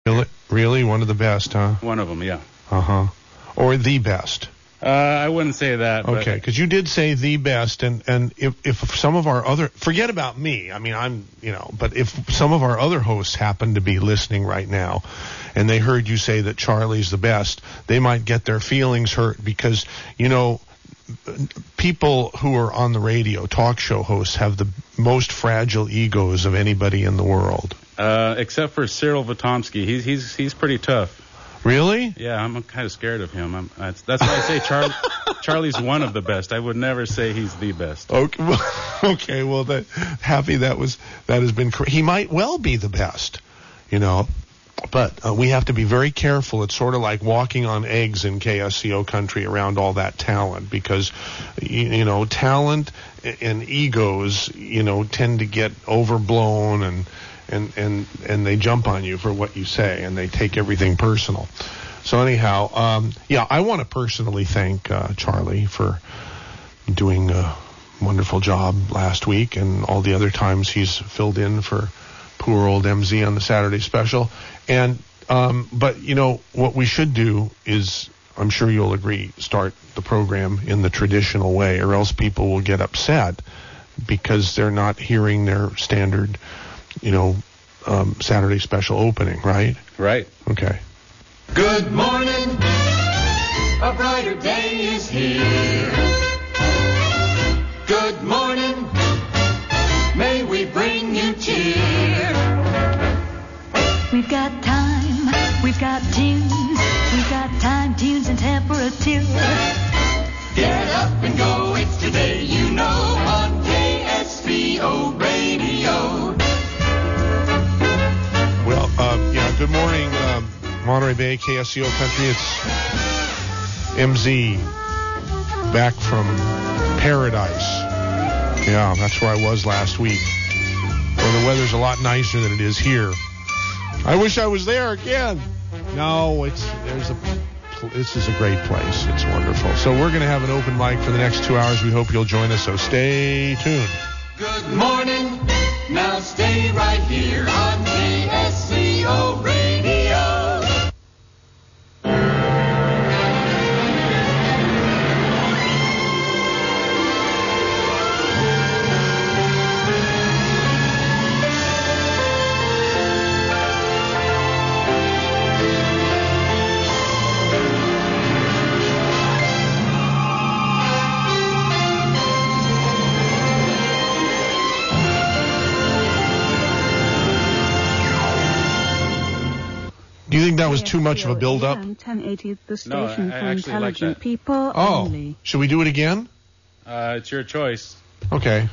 Really? One of the best, huh? One of them, yeah. Uh-huh. Or the best? I wouldn't say that. Okay, because you did say the best, and if some of our other, forget about me, I mean, but if some of our other hosts happen to be listening right now, and they heard you say that Charlie's the best, they might get their feelings hurt because, people who are on the radio, talk show hosts, have the most fragile egos of anybody in the world. Except for Cyril Vitomsky. He's pretty tough. Really? Yeah, I'm kind of scared of him. That's why I say Charlie's one of the best. I would never say he's the best. Okay. Well, that has been. He might well be the best, But we have to be very careful. It's sort of like walking on eggs in KSCO country around all that talent because, talent and egos, tend to get overblown and they jump on you for what you say and they take everything personal. So anyhow, I want to personally thank Charlie for doing a wonderful job last week and all the other times he's filled in for poor old MZ on the Saturday special. And but what we should do is, I'm sure you'll agree, start the program in the traditional way, or else people will get upset because they're not hearing their standard, Saturday special opening, right? Right. Okay. Good morning, a brighter day is here. Good morning, may we bring you cheer. We've got time, we've got tunes, we've got time, tunes, and temperature. Get up and go, it's today, on KSCO Radio. Well, good morning, Monterey Bay, KSCO Country. It's MZ, back from paradise. Yeah, that's where I was last week, where the weather's a lot nicer than it is here. I wish I was there again. No, this is a great place. It's wonderful. So we're going to have an open mic for the next 2 hours. We hope you'll join us, so stay tuned. Good morning. Now stay right here on KSCO Radio. Do you think that was too much of a build-up? 1080, the station No, I for actually intelligent like that. people Oh, only. should we do it again? It's your choice. Okay.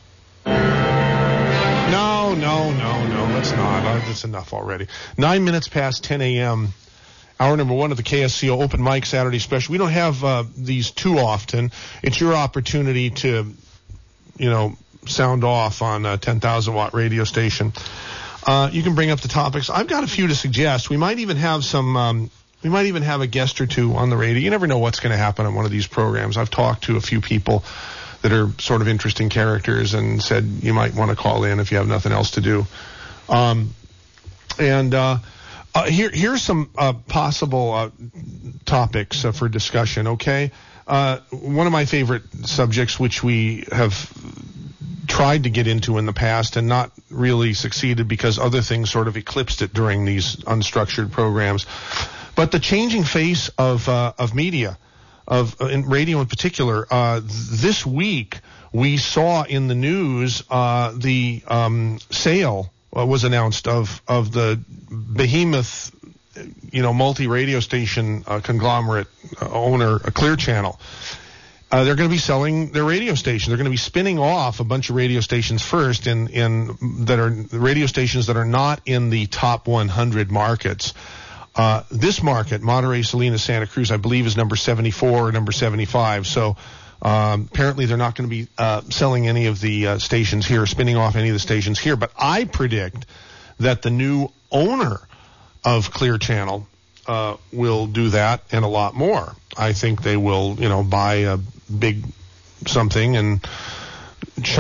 No, let's not. That's enough already. 9 minutes past 10 a.m., hour number one of the KSCO Open Mic Saturday Special. We don't have these too often. It's your opportunity to, sound off on a 10,000-watt radio station. You can bring up the topics. I've got a few to suggest. We might even have we might even have a guest or two on the radio. You never know what's going to happen on one of these programs. I've talked to a few people that are sort of interesting characters and said you might want to call in if you have nothing else to do. Here's some possible topics for discussion, okay? One of my favorite subjects, which we have tried to get into in the past and not really succeeded because other things sort of eclipsed it during these unstructured programs. But the changing face of media, in radio in particular, this week we saw in the news the sale was announced of the behemoth, multi-radio station conglomerate owner, Clear Channel. They're going to be selling their radio station. They're going to be spinning off a bunch of radio stations first that are radio stations that are not in the top 100 markets. This market, Monterey, Salinas, Santa Cruz, I believe is number 74 or number 75. So apparently they're not going to be selling any of the stations here, spinning off any of the stations here. But I predict that the new owner of Clear Channel will do that and a lot more. I think they will, buy a big something and chop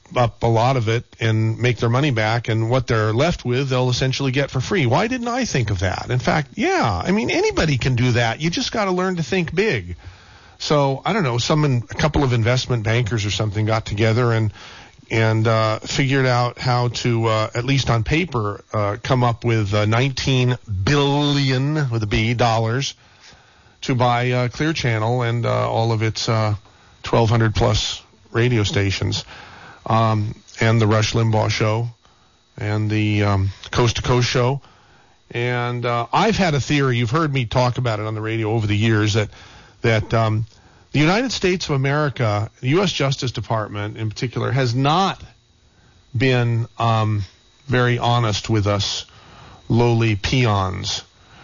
up a lot of it and make their money back, and what they're left with, they'll essentially get for free. Why didn't I think of that? In fact, yeah, I mean, anybody can do that. You just got to learn to think big. So, I don't know, a couple of investment bankers or something got together and figured out how to, at least on paper, come up with $19 billion, with a B, dollars, to buy Clear Channel and all of its 1,200 plus radio stations, and the Rush Limbaugh Show, and the Coast to Coast Show. And I've had a theory, you've heard me talk about it on the radio over the years, that the United States of America, the U.S. Justice Department in particular, has not been very honest with us lowly peons.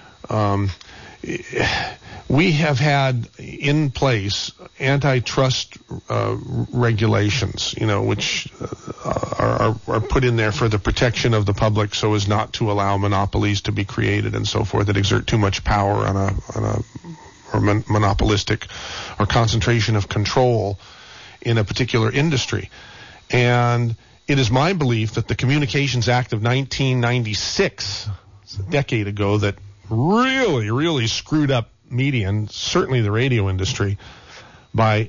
We have had in place antitrust regulations, which are put in there for the protection of the public so as not to allow monopolies to be created and so forth that exert too much power on a monopolistic or concentration of control in a particular industry. And it is my belief that the Communications Act of 1996, a decade ago, that really, really screwed up media and certainly the radio industry by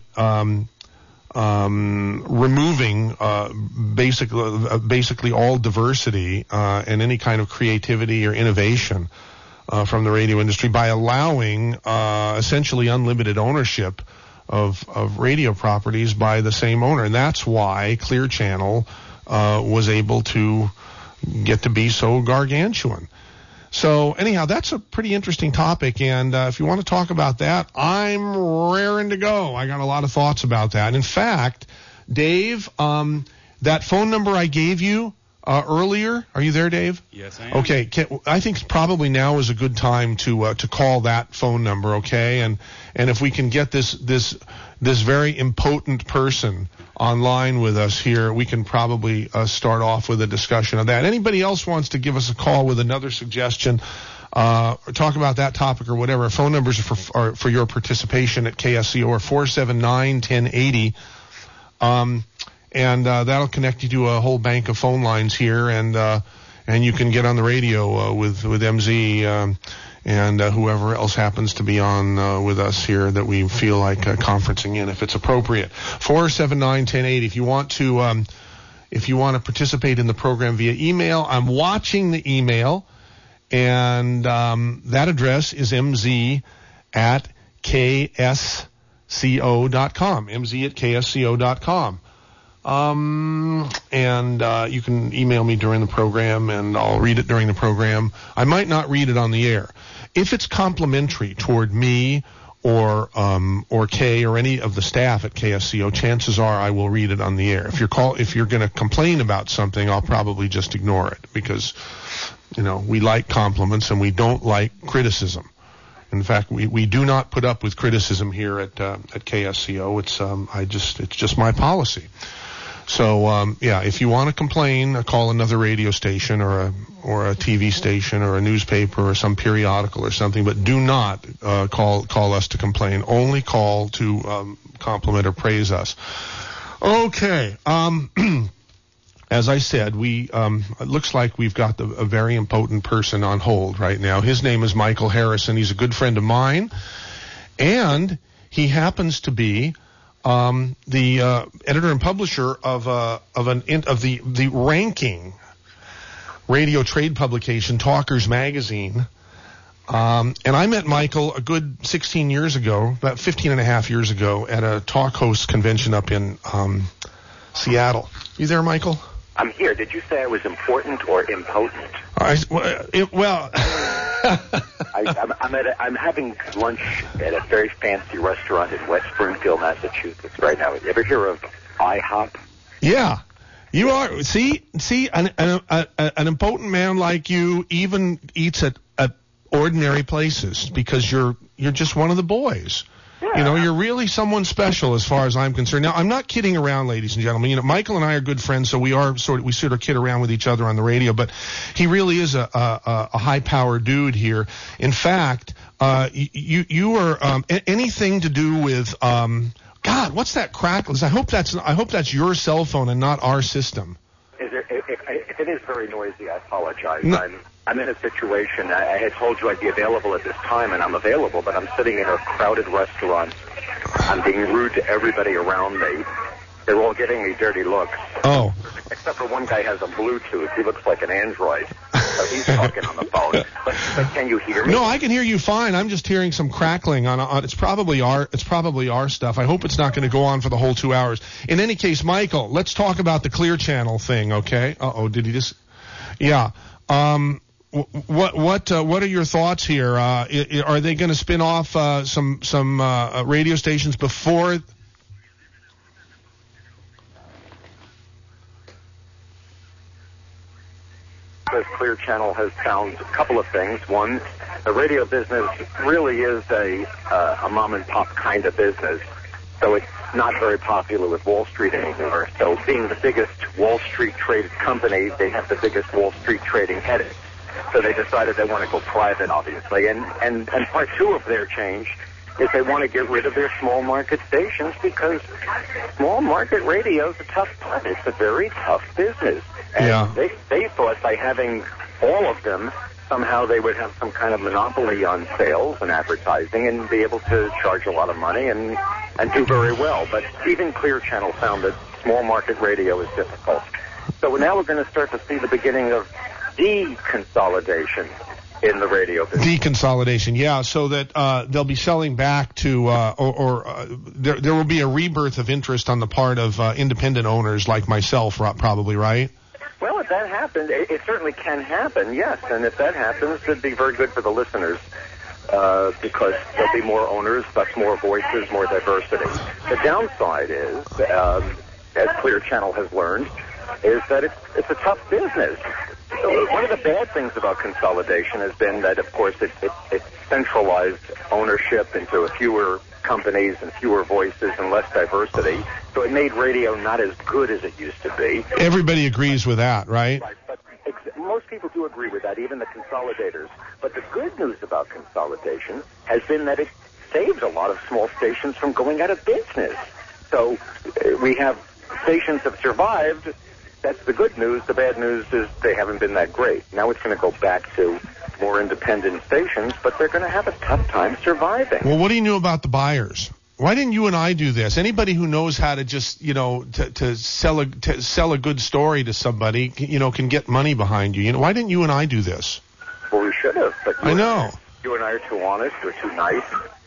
removing basically all diversity and any kind of creativity or innovation from the radio industry, by allowing essentially unlimited ownership of radio properties by the same owner. And that's why Clear Channel was able to get to be so gargantuan. So anyhow, that's a pretty interesting topic, and if you want to talk about that, I'm raring to go. I got a lot of thoughts about that. In fact, Dave, that phone number I gave you earlier, are you there, Dave? Yes, I am. Okay, I think probably now is a good time to call that phone number, okay? And if we can get this very impotent person online with us here, we can probably start off with a discussion of that. Anybody else wants to give us a call with another suggestion, or talk about that topic or whatever, phone numbers are for your participation at KSCO are 479-1080. And that'll connect you to a whole bank of phone lines here, and you can get on the radio with MZ and whoever else happens to be on with us here that we feel like conferencing in, if it's appropriate. 479-1080. If you want to participate in the program via email, I'm watching the email, and that address is mz@ksco.com. mz@ksco.com. And you can email me during the program, and I'll read it during the program. I might not read it on the air. If it's complimentary toward me or Kay or any of the staff at KSCO, chances are I will read it on the air. If you're going to complain about something, I'll probably just ignore it, because we like compliments and we don't like criticism. In fact, we do not put up with criticism here at KSCO. It's just my policy. So if you want to complain, call another radio station or a TV station or a newspaper or some periodical or something, but do not call us to complain. Only call to compliment or praise us. Okay. As I said, it looks like we've got a very impotent person on hold right now. His name is Michael Harrison. He's a good friend of mine, and he happens to be the editor and publisher of the ranking radio trade publication, Talkers Magazine. And I met Michael a good 16 years ago, about 15 and a half years ago, at a talk host convention up in Seattle. You there, Michael? I'm here. Did you say I was important or impotent? I'm having lunch at a very fancy restaurant in West Springfield, Massachusetts right now. You ever hear of IHOP? Yeah, you are. See, an impotent man like you even eats at ordinary places because you're just one of the boys. Yeah. You're really someone special as far as I'm concerned. Now, I'm not kidding around, ladies and gentlemen. Michael and I are good friends, so we sort of kid around with each other on the radio, but he really is a high-powered dude here. In fact, you are anything to do with God, what's that crackle? I hope that's your cell phone and not our system. If it is very noisy, I apologize. No. I'm in a situation. I had told you I'd be available at this time, and I'm available, but I'm sitting in a crowded restaurant. I'm being rude to everybody around me. They're all giving me dirty looks. Oh. Except for one guy has a Bluetooth. He looks like an android. So he's talking on the phone. But can you hear me? No, I can hear you fine. I'm just hearing some crackling on it's probably our stuff. I hope it's not going to go on for the whole 2 hours. In any case, Michael, let's talk about the Clear Channel thing, okay? Did he just? Yeah. What are your thoughts here? Are they going to spin off some radio stations before? This Clear Channel has found a couple of things. One, the radio business really is a mom and pop kind of business, so it's not very popular with Wall Street anymore. So being the biggest Wall Street traded company, they have the biggest Wall Street trading headache. So they decided they want to go private, obviously. And part two of their change is they want to get rid of their small market stations because small market radio is a tough part. It's a very tough business. And they thought by having all of them, somehow they would have some kind of monopoly on sales and advertising and be able to charge a lot of money and do very well. But even Clear Channel found that small market radio is difficult. So now we're going to start to see the beginning of deconsolidation in the radio business. Deconsolidation, yeah, so that they'll be selling back to, there will be a rebirth of interest on the part of independent owners like myself, probably, right? Well, if that happens, it certainly can happen, yes. And if that happens, it'd be very good for the listeners because there'll be more owners, thus more voices, more diversity. The downside is, as Clear Channel has learned, is that it's a tough business. One of the bad things about consolidation has been that, of course, it centralized ownership into fewer companies and fewer voices and less diversity. So it made radio not as good as it used to be. Everybody agrees with that, right? Right, but most people do agree with that, even the consolidators. But the good news about consolidation has been that it saves a lot of small stations from going out of business. So we have stations have survived. That's the good news. The bad news is they haven't been that great. Now it's going to go back to more independent stations, but they're going to have a tough time surviving. Well, what do you know about the buyers? Why didn't you and I do this? Anybody who knows how to just, to sell a good story to somebody, can get money behind you. Why didn't you and I do this? Well, we should have. But I know. You and I are too honest. We're too nice.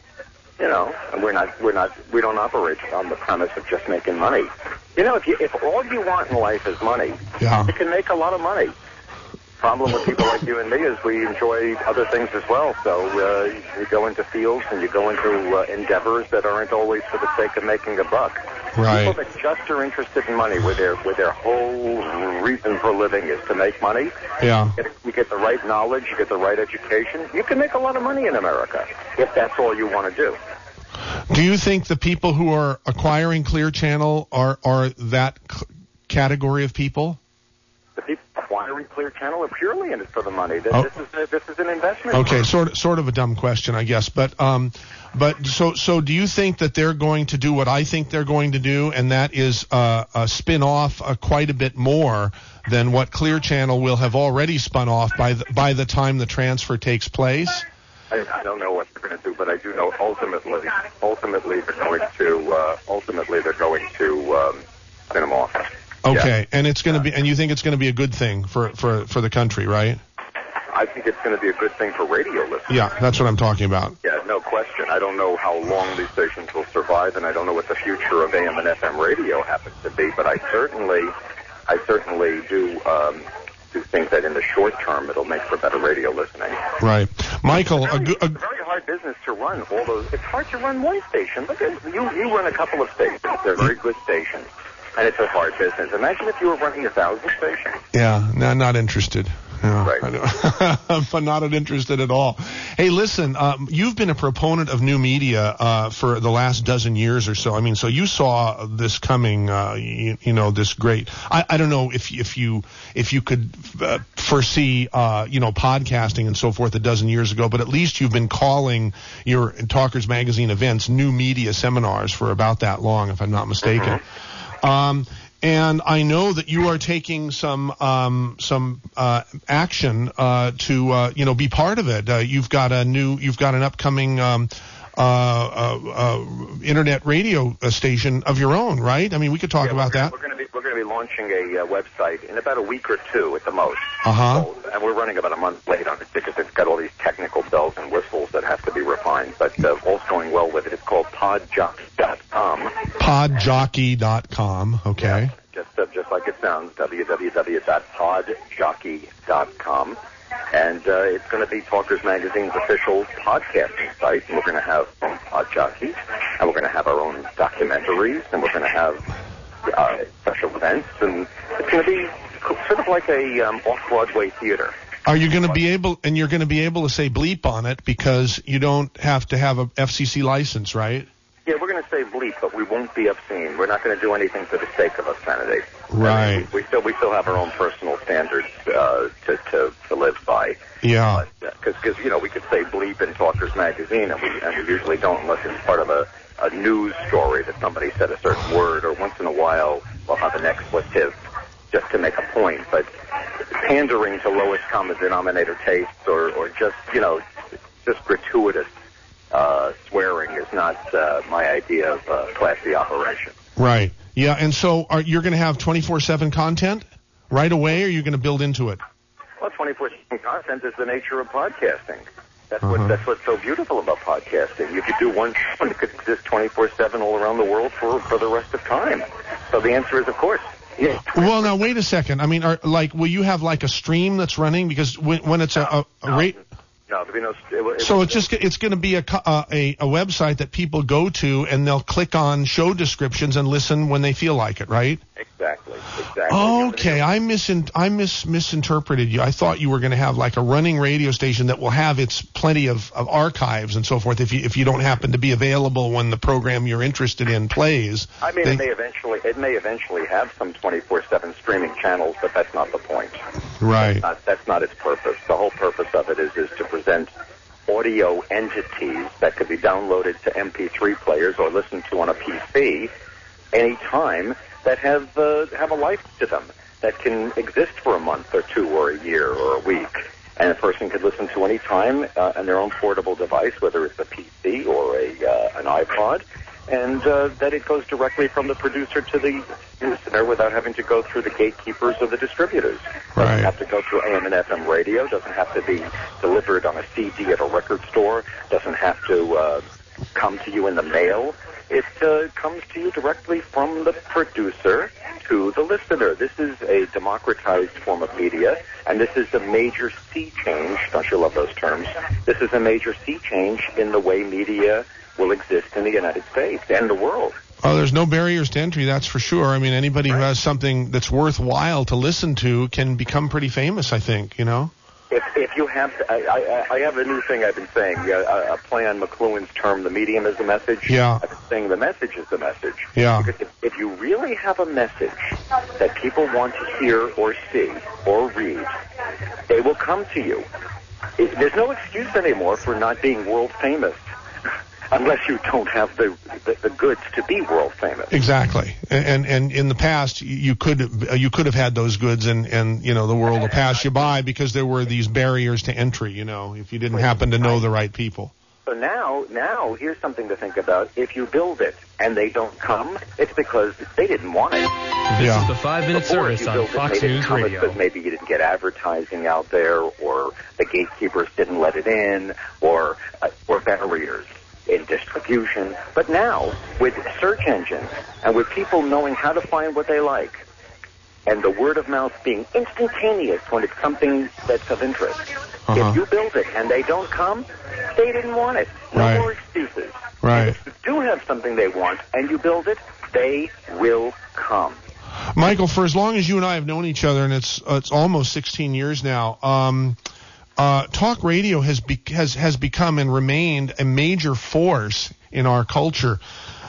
And we don't operate on the premise of just making money. If all you want in life is money, you can make a lot of money. Problem with people like you and me is we enjoy other things as well. So you go into fields and you go into endeavors that aren't always for the sake of making a buck. Right. People that just are interested in money, where their whole reason for living is to make money. Yeah. You get the right knowledge, you get the right education, you can make a lot of money in America if that's all you want to do. Do you think the people who are acquiring Clear Channel are that category of people? The people acquiring Clear Channel are purely in it for the money. This is an investment. Okay, sort of a dumb question, I guess, but so do you think that they're going to do what I think they're going to do, and that is spin off quite a bit more than what Clear Channel will have already spun off by the time the transfer takes place? I don't know what they're going to do, but I do know ultimately they're going to spin them off. Okay, yeah. And it's going to be, and you think it's going to be a good thing for the country, right? I think it's going to be a good thing for radio listeners. Yeah, that's what I'm talking about. Yeah, no question. I don't know how long these stations will survive, and I don't know what the future of AM and FM radio happens to be, but I certainly do think that in the short term it'll make for better radio listening. Right. Michael, it's a very hard business to run all those. It's hard to run one station. Look at you run a couple of stations. They're very good stations, and it's a hard business. Imagine if you were running 1,000 stations. Yeah, no, not interested. Yeah, right. I'm not interested at all. Hey, listen, you've been a proponent of new media for the last dozen years or so. I mean, so you saw this coming, this great. I don't know if you could foresee, podcasting and so forth a dozen years ago, but at least you've been calling your Talkers Magazine events new media seminars for about that long, if I'm not mistaken. And I know that you are taking some action to be part of it. You've got an upcoming internet radio station of your own, right? I mean, we could talk about that. We're going to be launching a website in about a week or two at the most. So, and we're running about a month late on it because it's got all these technical bells and whistles that have to be refined. But all's going well with it. It's called podjockey.com. Podjockey.com. Okay. Yeah, just like it sounds, www.podjockey.com. And it's going to be Talkers Magazine's official podcasting site. And we're going to have Podjockey, and we're going to have our own documentaries, and we're going to have special events, and it's going to be sort of like a off-Broadway theater. Are you going to be able, and you're going to be able to say bleep on it because you don't have to have a FCC license, right? Yeah, we're going to say bleep, but we won't be obscene. We're not going to do anything for the sake of obscenity. Right. I mean, we still have our own personal standards to live by. Yeah. Because we could say bleep in Talkers Magazine, and we usually don't unless it's part of a news story that somebody said a certain word, or once in a while we'll have an expletive just to make a point. But pandering to lowest common denominator tastes, or just gratuitous swearing is not my idea of classy operation. Right. Yeah, and so you're going to have 24/7 content right away, or are you going to build into it? Well, 24/7 content is the nature of podcasting. That's what's so beautiful about podcasting. You could do one show and it could exist 24/7 all around the world for the rest of time. So the answer is, of course. Yeah. Well, now wait a second. I mean, will you have like a stream that's running? Because when it's a rate. No, there'll be no. So it's going to be a website that people go to and they'll click on show descriptions and listen when they feel like it, right? Exactly. Okay, I misinterpreted you. I thought you were going to have like a running radio station that will have its plenty of archives and so forth. If you don't happen to be available when the program you're interested in plays. I mean, it may eventually have some 24/7 streaming channels, but that's not the point. Right. That's not its purpose. The whole purpose of it is to present audio entities that could be downloaded to MP3 players or listened to on a PC anytime, that have a life to them, that can exist for a month or two or a year or a week. And a person could listen to any time on their own portable device, whether it's a PC or an iPod, and that it goes directly from the producer to the listener without having to go through the gatekeepers of the distributors. Right. Doesn't have to go through AM and FM radio, doesn't have to be delivered on a CD at a record store, doesn't have to come to you in the mail. It comes to you directly from the producer to the listener. This is a democratized form of media, and this is a major sea change. Don't you love those terms? This is a major sea change in the way media will exist in the United States and the world. Oh, there's no barriers to entry, that's for sure. I mean, anybody who has something that's worthwhile to listen to can become pretty famous, I think, If you have, I have a new thing I've been saying, a play on McLuhan's term, the medium is the message. Yeah. I've been saying the message is the message. Yeah. Because if you really have a message that people want to hear or see or read, they will come to you. There's no excuse anymore for not being world famous, unless you don't have the goods to be world famous. Exactly. And in the past, you could have had those goods, and the world will pass you by because there were these barriers to entry. If you didn't happen to know the right people. So now here's something to think about. If you build it and they don't come, it's because they didn't want it. This is the 5-minute service on Fox News Radio. Because maybe you didn't get advertising out there, or the gatekeepers didn't let it in, or barriers in distribution. But now, with search engines and with people knowing how to find what they like, and the word of mouth being instantaneous when it's something that's of interest, if you build it and they don't come, they didn't want it. No more excuses. Right. If you do have something they want and you build it, they will come. Michael, for as long as you and I have known each other, and it's almost 16 years now, talk radio has become and remained a major force in our culture.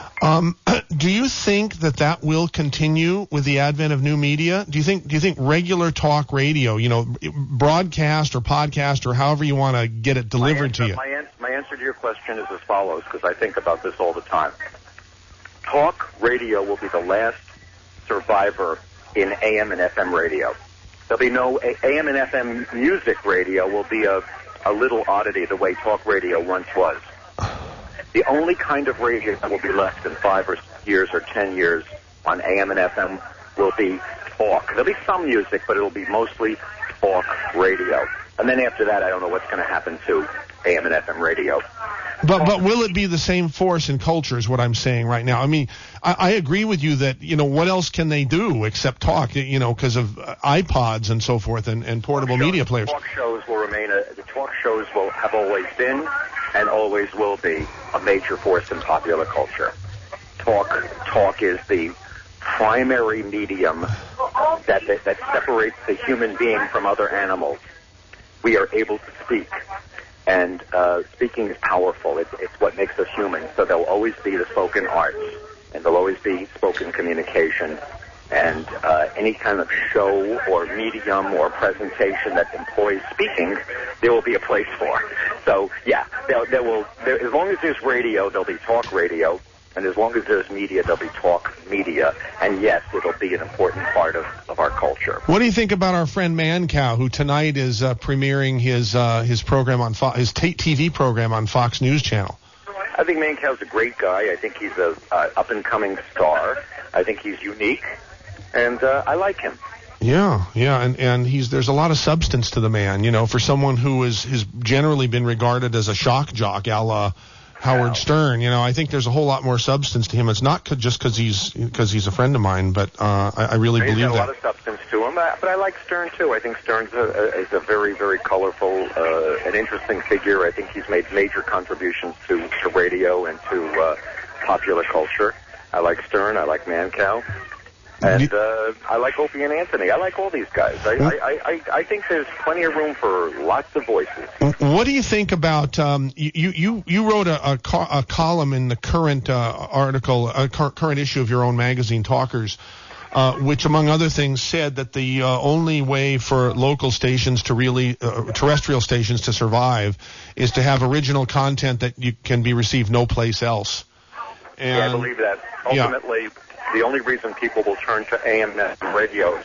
Do you think that will continue with the advent of new media? Do you think regular talk radio, broadcast or podcast or however you want to get it delivered to you? My answer to your question is as follows, because I think about this all the time. Talk radio will be the last survivor in AM and FM radio. There'll be no AM and FM music radio. Will be a little oddity the way talk radio once was. The only kind of radio that will be left in 5 years or 10 years on AM and FM will be talk. There'll be some music, but it'll be mostly talk radio. And then after that, I don't know what's going to happen to AM and FM radio. But will it be the same force in culture is what I'm saying right now. I mean, I agree with you that, what else can they do except talk, because of iPods and so forth and portable media players. Talk shows will remain, the talk shows will have always been and always will be a major force in popular culture. Talk is the primary medium that separates the human being from other animals. We are able to speak. And speaking is powerful. It's what makes us human. So there'll always be the spoken arts, and there'll always be spoken communication, and any kind of show or medium or presentation that employs speaking, there will be a place for. So yeah, as long as there's radio, there'll be talk radio, and as long as there's media, there'll be talk media. And yes, it'll be an important part of our culture. What do you think about our friend Mancow, who tonight is premiering his program on his TV program on Fox News Channel? I think Mancow's a great guy. I think he's a up-and-coming star. I think he's unique, and I like him. Yeah, and there's a lot of substance to the man, for someone who has generally been regarded as a shock jock, a la Howard Stern. I think there's a whole lot more substance to him. It's not just because he's a friend of mine, but I really believe that. There's a lot of substance to him, but I like Stern too. I think Stern's is a very, very colorful, an interesting figure. I think he's made major contributions to radio and to popular culture. I like Stern. I like Mancow. And I like Opie and Anthony. I like all these guys. I think there's plenty of room for lots of voices. What do you think about you wrote a column in the current article, current issue of your own magazine, Talkers, which among other things said that the only way for local stations to really terrestrial stations to survive is to have original content that can be received no place else. And, yeah, I believe that. Ultimately, the only reason people will turn to AM and FM radios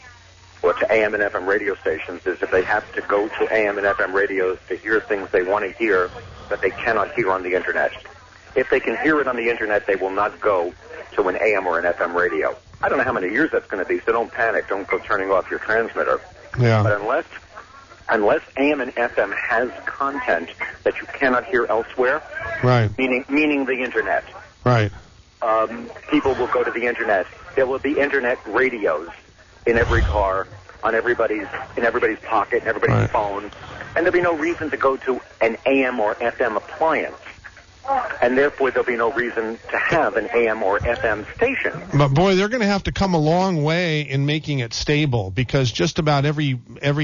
or to AM and FM radio stations is if they have to go to AM and FM radios to hear things they want to hear that they cannot hear on the Internet. If they can hear it on the Internet, they will not go to an AM or an FM radio. I don't know how many years that's going to be, so don't panic. Don't go turning off your transmitter. Yeah. But unless AM and FM has content that you cannot hear elsewhere, right? Meaning the Internet. Right. People will go to the Internet. There will be Internet radios in every car, in everybody's pocket, in everybody's phone, and there'll be no reason to go to an AM or FM appliance, and therefore there'll be no reason to have an AM or FM station. But boy, they're going to have to come a long way in making it stable, because just about every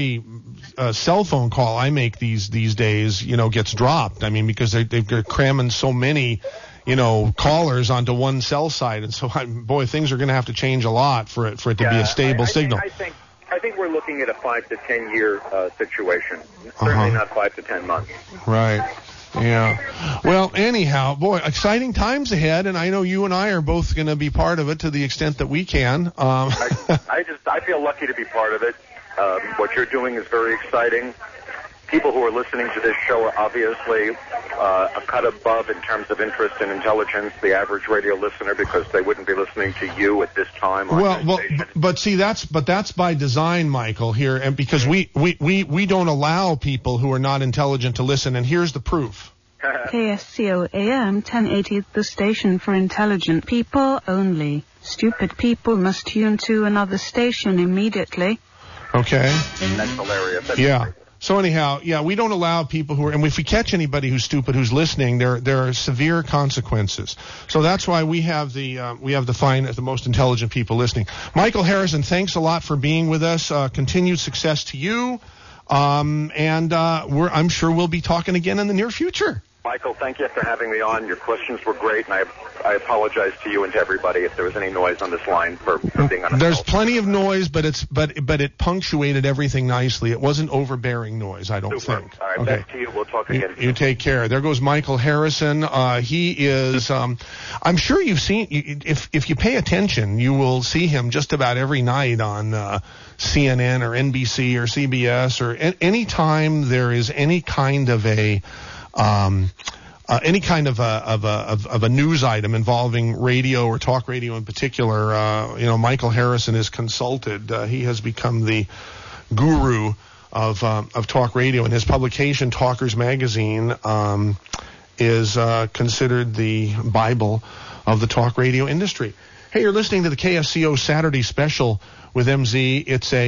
cell phone call I make these days, gets dropped. I mean, because they're cramming so many callers onto one cell site, and so things are going to have to change a lot for it to be a stable signal. I think we're looking at a 5 to 10 year situation. Certainly not 5 to 10 months. Right. Yeah. Well, anyhow, boy, exciting times ahead, and I know you and I are both going to be part of it to the extent that we can. I feel lucky to be part of it. What you're doing is very exciting. People who are listening to this show are obviously a cut above in terms of interest and intelligence the average radio listener, because they wouldn't be listening to you at this time. But that's by design, Michael, here, and because we don't allow people who are not intelligent to listen, and here's the proof. KSCO AM 1080, the station for intelligent people only. Stupid people must tune to another station immediately. Okay. That's hilarious. Yeah. So anyhow, we don't allow people and if we catch anybody who's stupid who's listening, there are severe consequences. So that's why we have the most intelligent people listening. Michael Harrison, thanks a lot for being with us. Continued success to you. I'm sure we'll be talking again in the near future. Michael, thank you for having me on. Your questions were great, and I apologize to you and to everybody if there was any noise on this line for being on. There's plenty of noise, but it punctuated everything nicely. It wasn't overbearing noise, I don't think. All right, okay. Back to you. We'll talk again. You take care. There goes Michael Harrison. He is. I'm sure you've seen. If you pay attention, you will see him just about every night on CNN or NBC or CBS or any time there is any kind of a news item involving radio or talk radio in particular. Michael Harrison is consulted. He has become the guru of talk radio, and his publication, Talkers Magazine, is considered the Bible of the talk radio industry. Hey, you're listening to the KSCO Saturday Special with MZ.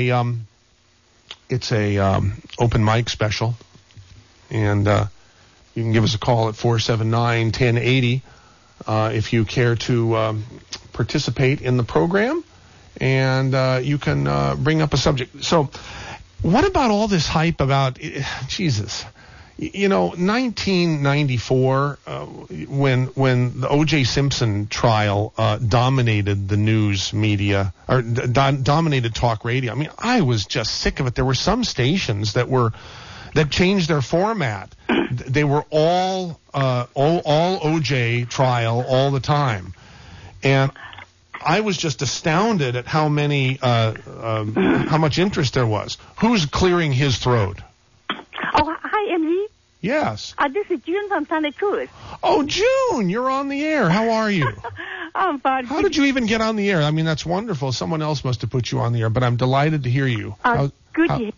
It's a open mic special, and you can give us a call at 479-1080 if you care to participate in the program, and you can bring up a subject. So what about all this hype about, Jesus, 1994, when the O.J. Simpson trial dominated the news media, or dominated talk radio. I mean, I was just sick of it. There were some stations that changed their format. They were all OJ trial all the time, and I was just astounded at how much interest there was. Who's clearing his throat? Oh, hi, MZ. Yes. This is June from Santa Cruz. Oh, June, you're on the air. How are you? I'm fine. How did you even get on the air? I mean, that's wonderful. Someone else must have put you on the air, but I'm delighted to hear you. Good.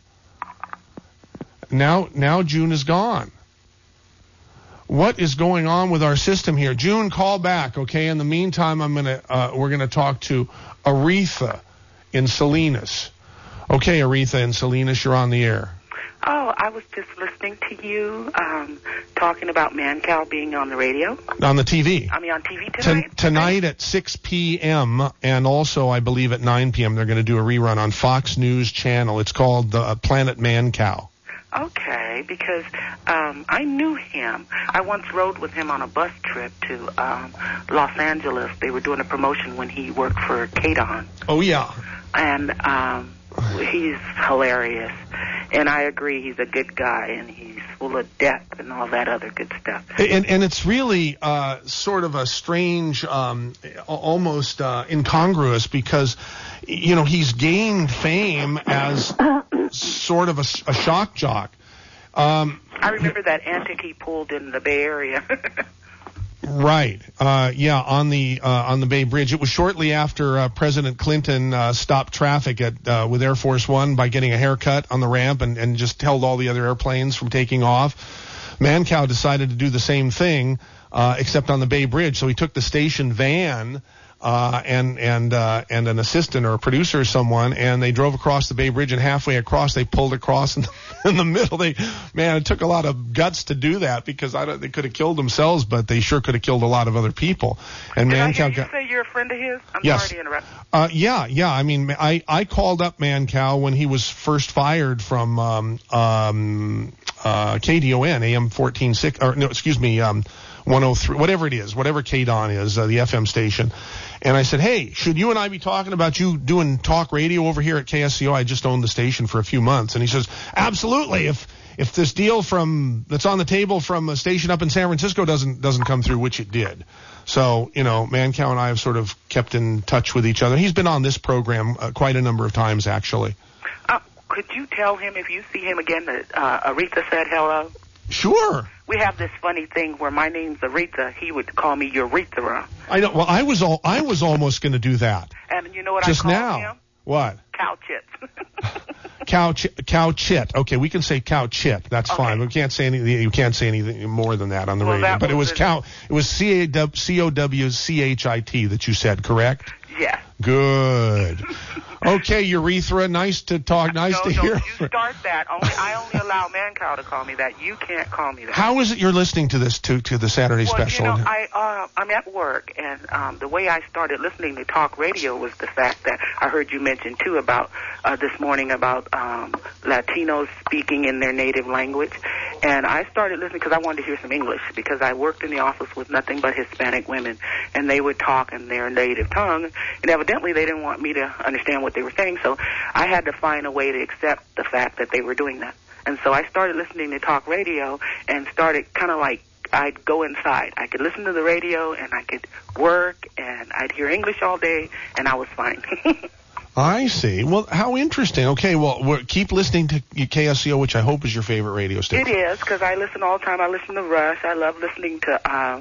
Now June is gone. What is going on with our system here? June, call back, okay? In the meantime, we're gonna talk to Aretha in Salinas. Okay, Aretha in Salinas, you're on the air. Oh, I was just listening to you talking about Mancow being on the radio. On the TV. I mean, on TV tonight? Tonight at 6 p.m. and also, I believe, at 9 p.m. they're going to do a rerun on Fox News Channel. It's called Planet Mancow. Okay, because I knew him. I once rode with him on a bus trip to Los Angeles. They were doing a promotion when he worked for KDON. Oh, yeah. And he's hilarious. And I agree, he's a good guy, and he's full of depth and all that other good stuff. And it's really sort of a strange, almost incongruous, because, he's gained fame as sort of a shock jock. I remember that antic he pulled in the Bay Area. Right. On the Bay Bridge. It was shortly after President Clinton stopped traffic with Air Force One by getting a haircut on the ramp and just held all the other airplanes from taking off. Mancow decided to do the same thing, except on the Bay Bridge. So he took the station van and an assistant or a producer or someone, and they drove across the Bay Bridge, and halfway across they pulled across in the middle. It took a lot of guts to do that, because they could have killed themselves, but they sure could have killed a lot of other people. And Did I hear you say you're a friend of his? I'm yes. sorry to interrupt. Yeah. I mean, I called up Mancow when he was first fired from KDON, AM 14.6, or no, excuse me, 103, whatever it is, whatever KDON is, the FM station. And I said, hey, should you and I be talking about you doing talk radio over here at KSCO? I just owned the station for a few months. And he says, absolutely. If this deal that's on the table from a station up in San Francisco doesn't come through, which it did. So, Mancow and I have sort of kept in touch with each other. He's been on this program quite a number of times, actually. Could you tell him, if you see him again, that Aretha said hello? Sure. We have this funny thing where my name's Aretha. He would call me Urethra. I know. Well, I was almost going to do that. And you know what just I called now. him? What? Cow chit. Cow chit. Okay, we can say cow chit. That's okay. fine. We can't say anything. You can't say anything more than that on the radio. But it was cow. It was COWCHIT that you said, correct? Yes. Good. Okay, Urethra, nice to talk. Nice to hear. You start that. I only allow Mancow to call me that. You can't call me that. How is it you're listening to this, to the Saturday special? You know, I'm at work, and the way I started listening to talk radio was the fact that I heard you mention, too, about this morning about Latinos speaking in their native language. And I started listening because I wanted to hear some English, because I worked in the office with nothing but Hispanic women, and they would talk in their native tongue, and evidently they didn't want me to understand what they were saying, so I had to find a way to accept the fact that they were doing that. And so I started listening to talk radio and started kind of like I'd go inside. I could listen to the radio, and I could work, and I'd hear English all day, and I was fine. I see. Well, how interesting. Okay, well, keep listening to KSCO, which I hope is your favorite radio station. It is, because I listen all the time. I listen to Rush. I love listening to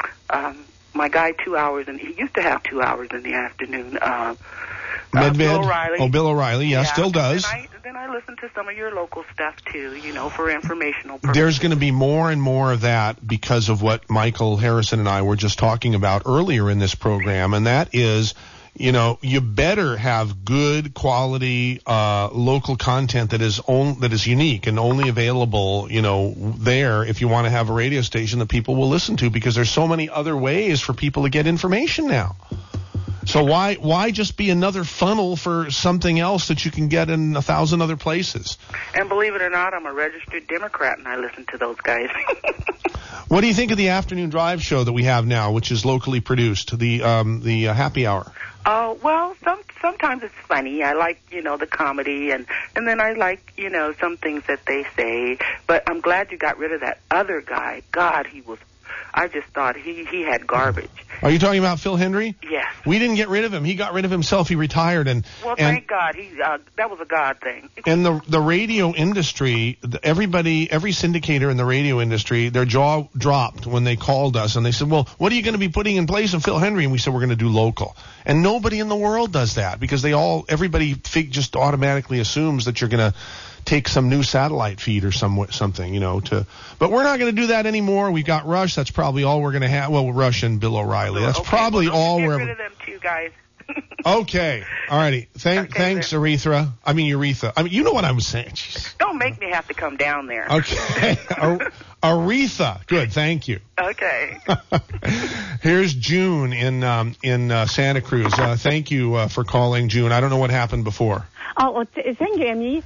my guy 2 hours, and he used to have 2 hours in the afternoon. Medved. Bill O'Reilly. Oh, Bill O'Reilly. Yeah, still does. Then I listen to some of your local stuff, too, you know, for informational purposes. There's going to be more and more of that because of what Michael Harrison and I were just talking about earlier in this program, and that is, you know, you better have good quality local content that is unique and only available, you know, there if you want to have a radio station that people will listen to, because there's so many other ways for people to get information now. So why just be another funnel for something else that you can get in 1,000 other places? And believe it or not, I'm a registered Democrat, and I listen to those guys. What do you think of the afternoon drive show that we have now, which is locally produced, the happy hour? Oh, well, sometimes it's funny. I like, you know, the comedy, and then I like, you know, some things that they say. But I'm glad you got rid of that other guy. God, I just thought he had garbage. Are you talking about Phil Hendry? Yes. We didn't get rid of him. He got rid of himself. He retired. Well, thank God. That was a God thing. And the radio industry, every syndicator in the radio industry, their jaw dropped when they called us and they said, well, what are you going to be putting in place of Phil Hendry? And we said, we're going to do local. And nobody in the world does that, because everybody just automatically assumes that you're going to take some new satellite feed or something, you know, but we're not going to do that anymore. We've got Rush. That's probably all we're going to have. Well, Rush and Bill O'Reilly. That's probably all we're... Get rid of them too, guys. Okay. All righty. Thanks, Urethra. You know what I'm saying. Jeez. Don't make me have to come down there. Okay. Aretha. Good. Thank you. Okay. Here's June in Santa Cruz. Thank you for calling, June. I don't know what happened before. Oh, thank you, Emmy.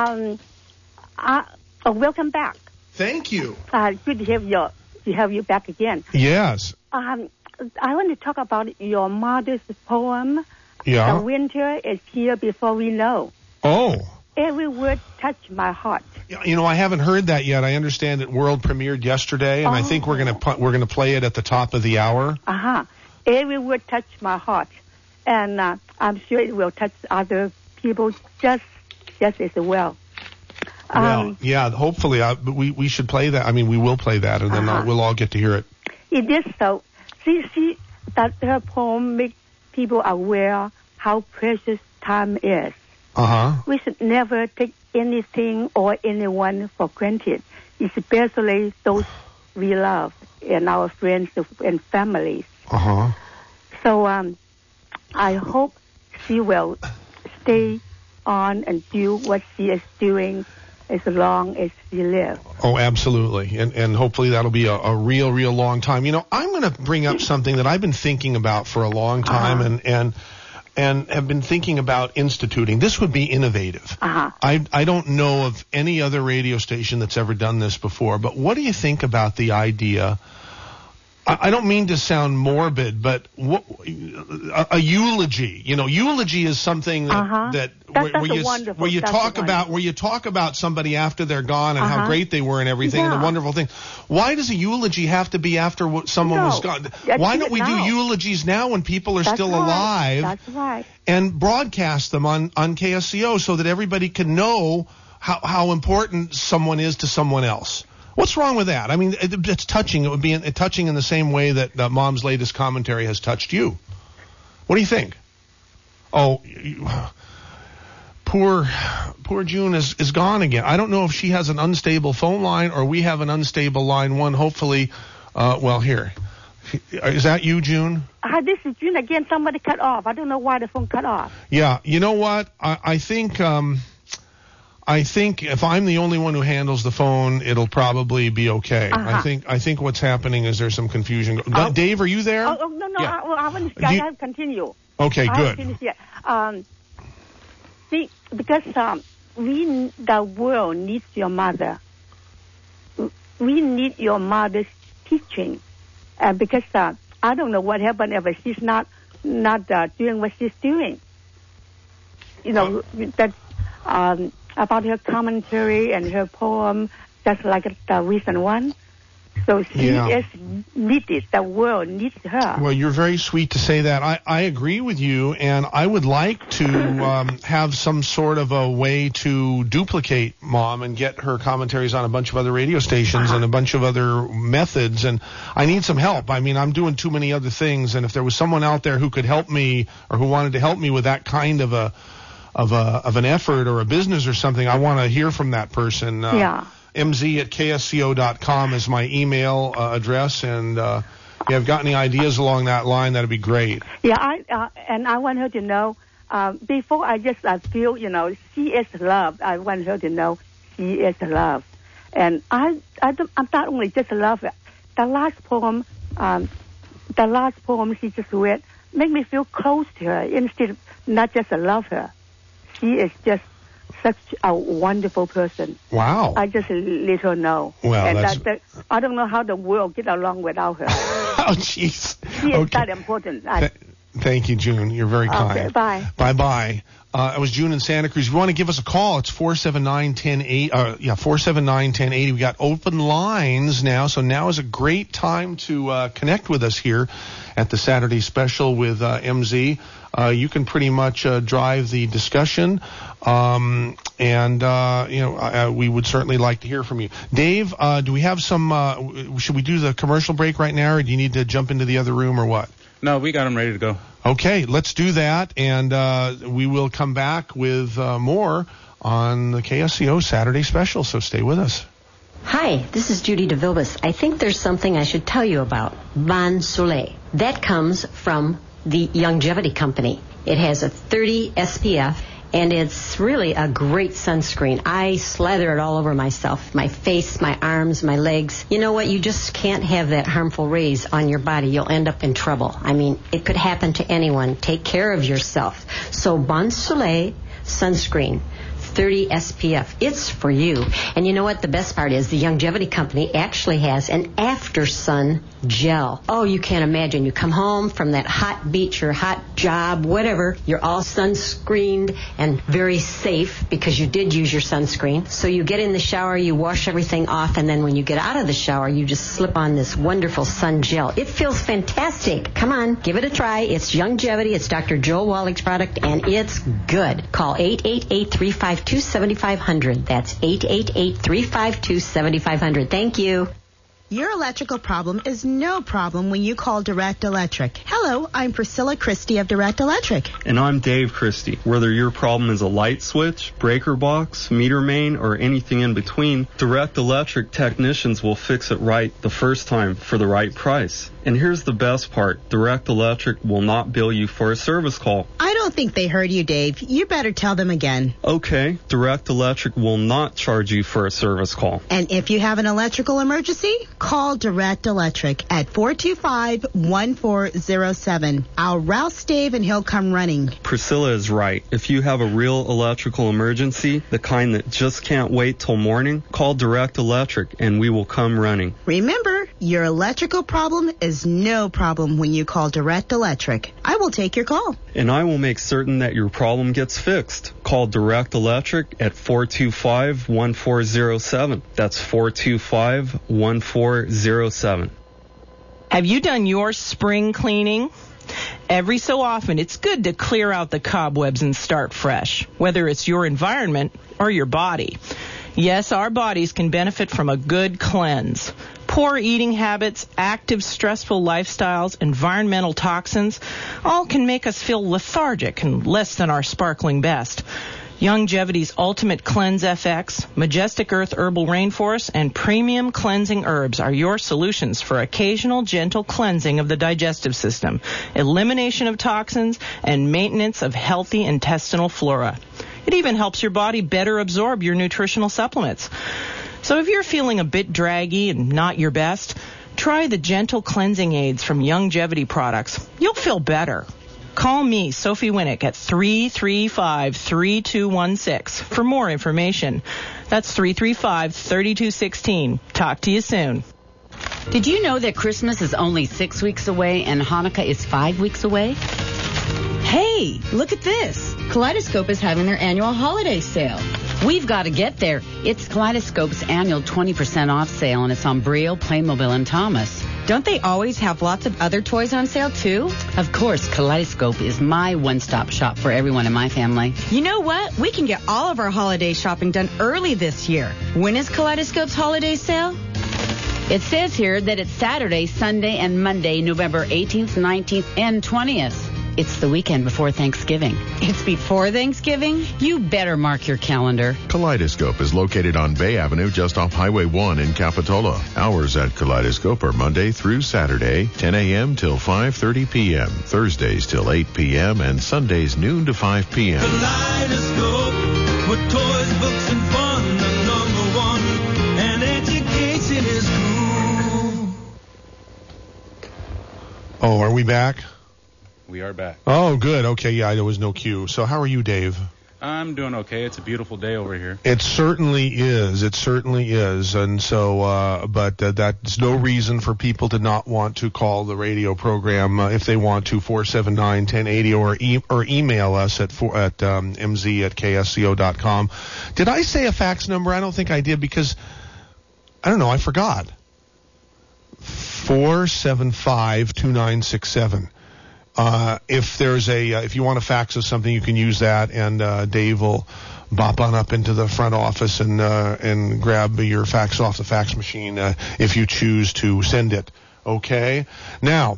Welcome back. Thank you. Good to have you back again. Yes. I want to talk about your mother's poem. Yeah. The winter is here before we know. Oh. Every word touched my heart. You know, I haven't heard that yet. I understand it world premiered yesterday, and I think we're gonna play it at the top of the hour. Every word touched my heart, and I'm sure it will touch other people just as well. Well, yeah, hopefully. We should play that. I mean, we will play that, and then we'll all get to hear it. It is so. See that her poem makes people aware how precious time is. We should never take anything or anyone for granted, especially those we love and our friends and families. So I hope she will stay on and do what she is doing as long as she lives. Oh, absolutely. And hopefully that'll be a real long time. You know, I'm going to bring up something that I've been thinking about for a long time and have been thinking about instituting. This would be innovative. I don't know of any other radio station that's ever done this before, but what do you think about the idea? I don't mean to sound morbid, but a eulogy. You know, eulogy is something where you talk about somebody after they're gone and how great they were and everything and the wonderful thing. Why does a eulogy have to be after someone was gone? Why don't we do eulogies now when people are still alive? That's right. And broadcast them on KSCO so that everybody can know how important someone is to someone else. What's wrong with that? I mean, it's touching. It would be touching in the same way that Mom's latest commentary has touched you. What do you think? Oh, poor June is gone again. I don't know if she has an unstable phone line or we have an unstable line one. Hopefully, here. Is that you, June? This is June again. Somebody cut off. I don't know why the phone cut off. Yeah, you know what? I think if I'm the only one who handles the phone, it'll probably be okay. I think what's happening is there's some confusion. Dave, are you there? Oh no, yeah. I want to continue. Okay, good. See, because the world needs your mother. We need your mother's teaching, because I don't know what happened if she's not doing what she's doing. You know that about her commentary and her poem, just like the recent one. So she is needed. The world needs her. Well, you're very sweet to say that. I agree with you, and I would like to have some sort of a way to duplicate Mom and get her commentaries on a bunch of other radio stations and a bunch of other methods. And I need some help. I mean, I'm doing too many other things, and if there was someone out there who could help me or who wanted to help me with that kind of an effort or a business or something, I want to hear from that person. mz@ksco.com is my email address, and if you have got any ideas along that line, that'd be great. Yeah, I want her to know, before I just feel, she is loved, I want her to know she is loved. And I'm not only just love her. The last poem she just read made me feel close to her instead of not just love her. She is just such a wonderful person. Wow. I just let her know. Well, and I don't know how the world get along without her. Oh, jeez. She is that important. Thank you, June. You're very kind. Okay, bye. Bye-bye. It was June in Santa Cruz. If you want to give us a call, it's 479-1080. 479-1080. We got open lines now, so now is a great time to connect with us here at the Saturday Special with MZ. You can pretty much drive the discussion, and we would certainly like to hear from you. Dave, do we have some? Should we do the commercial break right now, or do you need to jump into the other room, or what? No, we got them ready to go. Okay, let's do that, and we will come back with more on the KSCO Saturday Special. So stay with us. Hi, this is Judy DeVilbiss. I think there's something I should tell you about. Bon Soleil. That comes from the Longevity Company. It has a 30 SPF, and it's really a great sunscreen. I slather it all over myself, my face, my arms, my legs. You know what? You just can't have that harmful rays on your body. You'll end up in trouble. I mean, it could happen to anyone. Take care of yourself. So Bon Soleil sunscreen. 30 SPF. It's for you. And you know what? The best part is the Longevity Company actually has an after sun gel. Oh, you can't imagine. You come home from that hot beach or hot job, whatever. You're all sunscreened and very safe because you did use your sunscreen. So you get in the shower, you wash everything off, and then when you get out of the shower, you just slip on this wonderful sun gel. It feels fantastic. Come on, give it a try. It's Longevity. It's Dr. Joel Wallach's product, and it's good. Call 888-352-7500. That's 888-352-7500. Thank you. Your electrical problem is no problem when you call Direct Electric. Hello, I'm Priscilla Christie of Direct Electric. And I'm Dave Christie. Whether your problem is a light switch, breaker box, meter main, or anything in between, Direct Electric technicians will fix it right the first time for the right price. And here's the best part. Direct Electric will not bill you for a service call. I don't think they heard you, Dave. You better tell them again. Okay, Direct Electric will not charge you for a service call. And if you have an electrical emergency, call Direct Electric at 425-1407. I'll rouse Dave and he'll come running. Priscilla is right. If you have a real electrical emergency, the kind that just can't wait till morning, call Direct Electric and we will come running. Remember, your electrical problem is no problem when you call Direct Electric. I will take your call. And I will make certain that your problem gets fixed. Call Direct Electric at 425-1407. That's 425-1407. Have you done your spring cleaning? Every so often, it's good to clear out the cobwebs and start fresh, whether it's your environment or your body. Yes, our bodies can benefit from a good cleanse. Poor eating habits, active, stressful lifestyles, environmental toxins, all can make us feel lethargic and less than our sparkling best. Youngevity's Ultimate Cleanse FX, Majestic Earth Herbal Rainforest, and Premium Cleansing Herbs are your solutions for occasional gentle cleansing of the digestive system, elimination of toxins, and maintenance of healthy intestinal flora. It even helps your body better absorb your nutritional supplements. So if you're feeling a bit draggy and not your best, try the gentle cleansing aids from Youngevity products. You'll feel better. Call me, Sophie Winnick, at 335-3216 for more information. That's 335-3216. Talk to you soon. Did you know that Christmas is only 6 weeks away and Hanukkah is 5 weeks away? Hey, look at this. Kaleidoscope is having their annual holiday sale. We've got to get there. It's Kaleidoscope's annual 20% off sale, and it's on Brio, Playmobil, and Thomas. Don't they always have lots of other toys on sale, too? Of course, Kaleidoscope is my one-stop shop for everyone in my family. You know what? We can get all of our holiday shopping done early this year. When is Kaleidoscope's holiday sale? It says here that it's Saturday, Sunday, and Monday, November 18th, 19th, and 20th. It's the weekend before Thanksgiving. It's before Thanksgiving? You better mark your calendar. Kaleidoscope is located on Bay Avenue just off Highway 1 in Capitola. Hours at Kaleidoscope are Monday through Saturday, 10 a.m. till 5:30 p.m., Thursdays till 8 p.m., and Sundays noon to 5 p.m. Kaleidoscope, with toys, books, and fun, the number one, and education is cool. Oh, are we back? We are back. Oh, good. Okay, yeah, there was no cue. So how are you, Dave? I'm doing okay. It's a beautiful day over here. It certainly is. It certainly is. And so, but that's no reason for people to not want to call the radio program if they want to, 479-1080, or email us at mz@ksco.com. Did I say a fax number? I don't think I did because, I don't know, I forgot. 475-2967. If you want to fax us something, you can use that, and Dave will bop on up into the front office and grab your fax off the fax machine if you choose to send it. Okay? Now,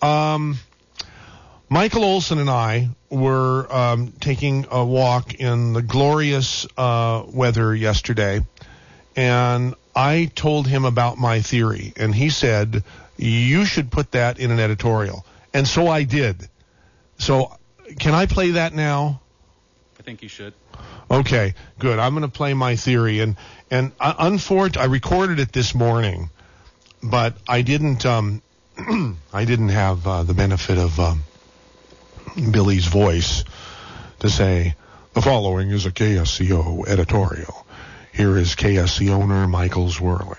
Michael Olson and I were taking a walk in the glorious weather yesterday, and I told him about my theory, and he said, you should put that in an editorial. And so I did. So can I play that now? I think you should. Okay, good. I'm going to play my theory. And unfortunately, I recorded it this morning, but I didn't I didn't have the benefit of Billy's voice to say, the following is a KSCO editorial. Here is KSC owner Michael Zwirling.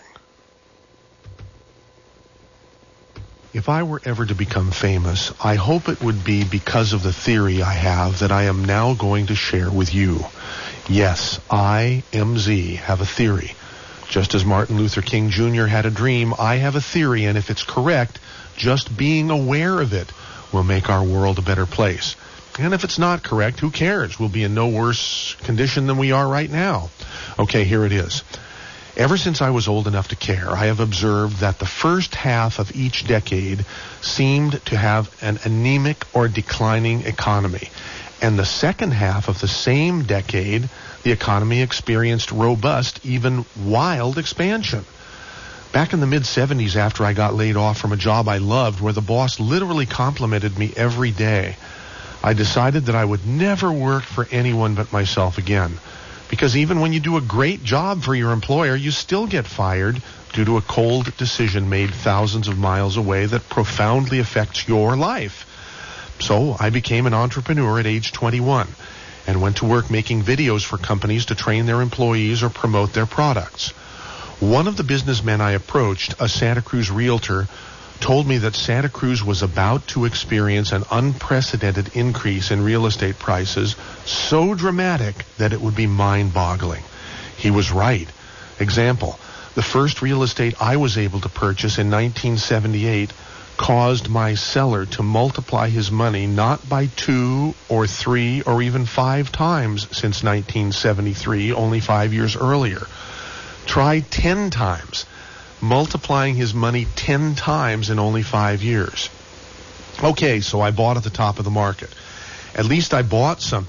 If I were ever to become famous, I hope it would be because of the theory I have that I am now going to share with you. Yes, I, MZ, have a theory. Just as Martin Luther King Jr. had a dream, I have a theory, and if it's correct, just being aware of it will make our world a better place. And if it's not correct, who cares? We'll be in no worse condition than we are right now. Okay, here it is. Ever since I was old enough to care, I have observed that the first half of each decade seemed to have an anemic or declining economy. And the second half of the same decade, the economy experienced robust, even wild expansion. Back in the mid-'70s, after I got laid off from a job I loved, where the boss literally complimented me every day, I decided that I would never work for anyone but myself again. Because even when you do a great job for your employer, you still get fired due to a cold decision made thousands of miles away that profoundly affects your life. So I became an entrepreneur at age 21 and went to work making videos for companies to train their employees or promote their products. One of the businessmen I approached, a Santa Cruz realtor, told me that Santa Cruz was about to experience an unprecedented increase in real estate prices so dramatic that it would be mind-boggling. He was right. Example, the first real estate I was able to purchase in 1978 caused my seller to multiply his money not by 2 or 3 or even 5 times since 1973, only 5 years earlier. Try 10 times. Multiplying his money 10 times in only 5 years. Okay, so I bought at the top of the market. At least I bought something,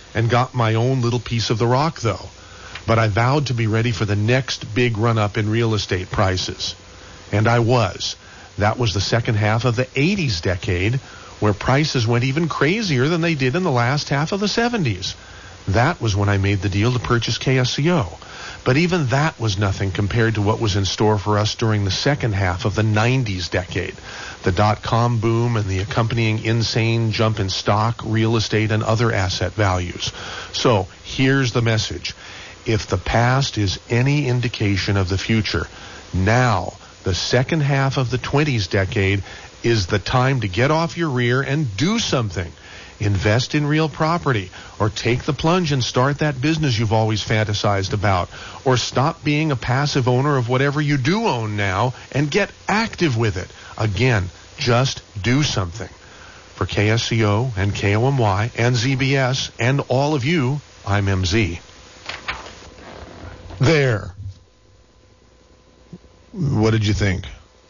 and got my own little piece of the rock, though. But I vowed to be ready for the next big run-up in real estate prices. And I was. That was the second half of the 80s decade, where prices went even crazier than they did in the last half of the 70s. That was when I made the deal to purchase KSCO. But even that was nothing compared to what was in store for us during the second half of the 90s decade. The dot-com boom and the accompanying insane jump in stock, real estate, and other asset values. So, here's the message. If the past is any indication of the future, now, the second half of the 20s decade, is the time to get off your rear and do something. Invest in real property, or take the plunge and start that business you've always fantasized about, or stop being a passive owner of whatever you do own now and get active with it. Again, just do something. For KSCO and KOMY and ZBS and all of you, I'm MZ. There. What did you think?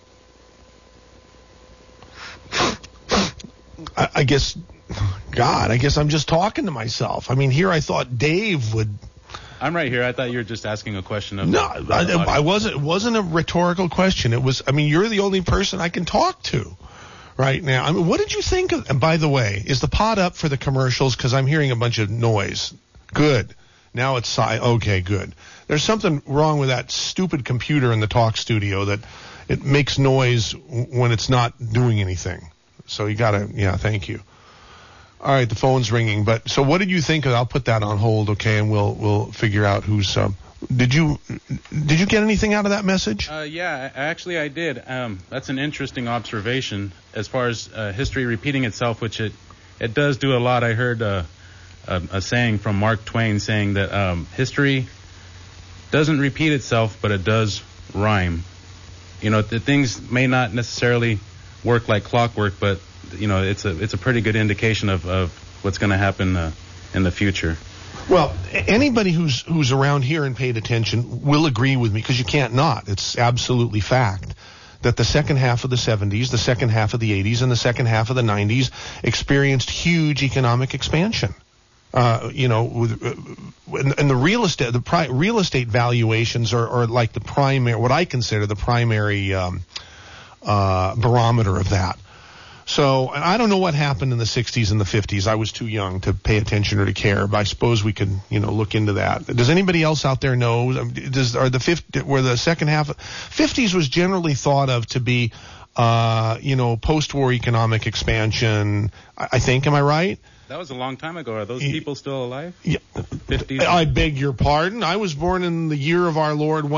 I guess I'm just talking to myself. I mean, here I thought Dave would... I'm right here. I thought you were just asking a question of... No, I wasn't. It wasn't a rhetorical question. It was, I mean, you're the only person I can talk to right now. I mean, what did you think of... And by the way, is the pot up for the commercials? Because I'm hearing a bunch of noise. Good. Now it's... Okay, good. There's something wrong with that stupid computer in the talk studio that it makes noise when it's not doing anything. So you gotta... Yeah, thank you. All right, the phone's ringing. But so, what did you think of? I'll put that on hold, okay, and we'll figure out who's. Did you get anything out of that message? Yeah, actually, I did. That's an interesting observation as far as history repeating itself, which it does do a lot. I heard a saying from Mark Twain saying that history doesn't repeat itself, but it does rhyme. You know, the things may not necessarily work like clockwork, but you know, it's a pretty good indication of what's going to happen in the future. Well, anybody who's around here and paid attention will agree with me, because you can't not. It's absolutely fact that the second half of the 70s, the second half of the 80s, and the second half of the 90s experienced huge economic expansion. You know, and the real estate valuations are like the primary, what I consider the primary barometer of that. So, and I don't know what happened in the 60s and the 50s. I was too young to pay attention or to care, but I suppose we could, look into that. Does anybody else out there know? Where the second half, 50s was generally thought of to be, post-war economic expansion. I think, am I right? That was a long time ago. Are those people still alive? Yeah. 50s? I beg your pardon. I was born in the year of our Lord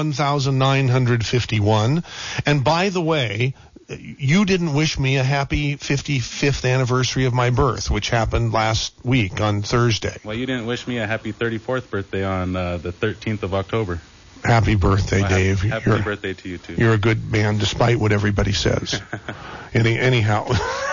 1951. And by the way, you didn't wish me a happy 55th anniversary of my birth, which happened last week on Thursday. Well, you didn't wish me a happy 34th birthday on the 13th of October. Happy birthday, Dave. Happy birthday to you, too. You're a good man, despite what everybody says. Anyhow,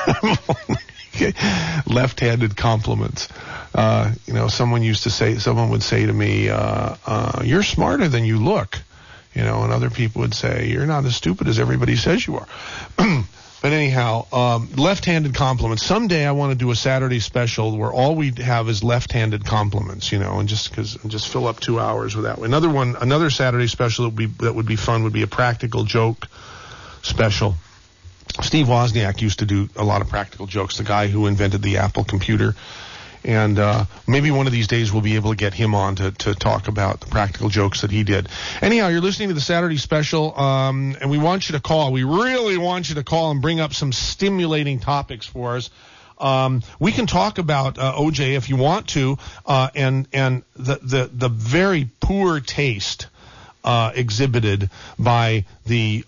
left-handed compliments. Someone would say to me, you're smarter than you look. And other people would say, you're not as stupid as everybody says you are. But anyhow, left-handed compliments. Someday I want to do a Saturday special where all we have is left-handed compliments, and just fill up 2 hours with that. Another Saturday special that would be fun would be a practical joke special. Steve Wozniak used to do a lot of practical jokes, the guy who invented the Apple computer. And maybe one of these days we'll be able to get him on to talk about the practical jokes that he did. Anyhow, you're listening to the Saturday special, and we want you to call. We really want you to call and bring up some stimulating topics for us. We can talk about OJ if you want to, and the very poor taste exhibited by the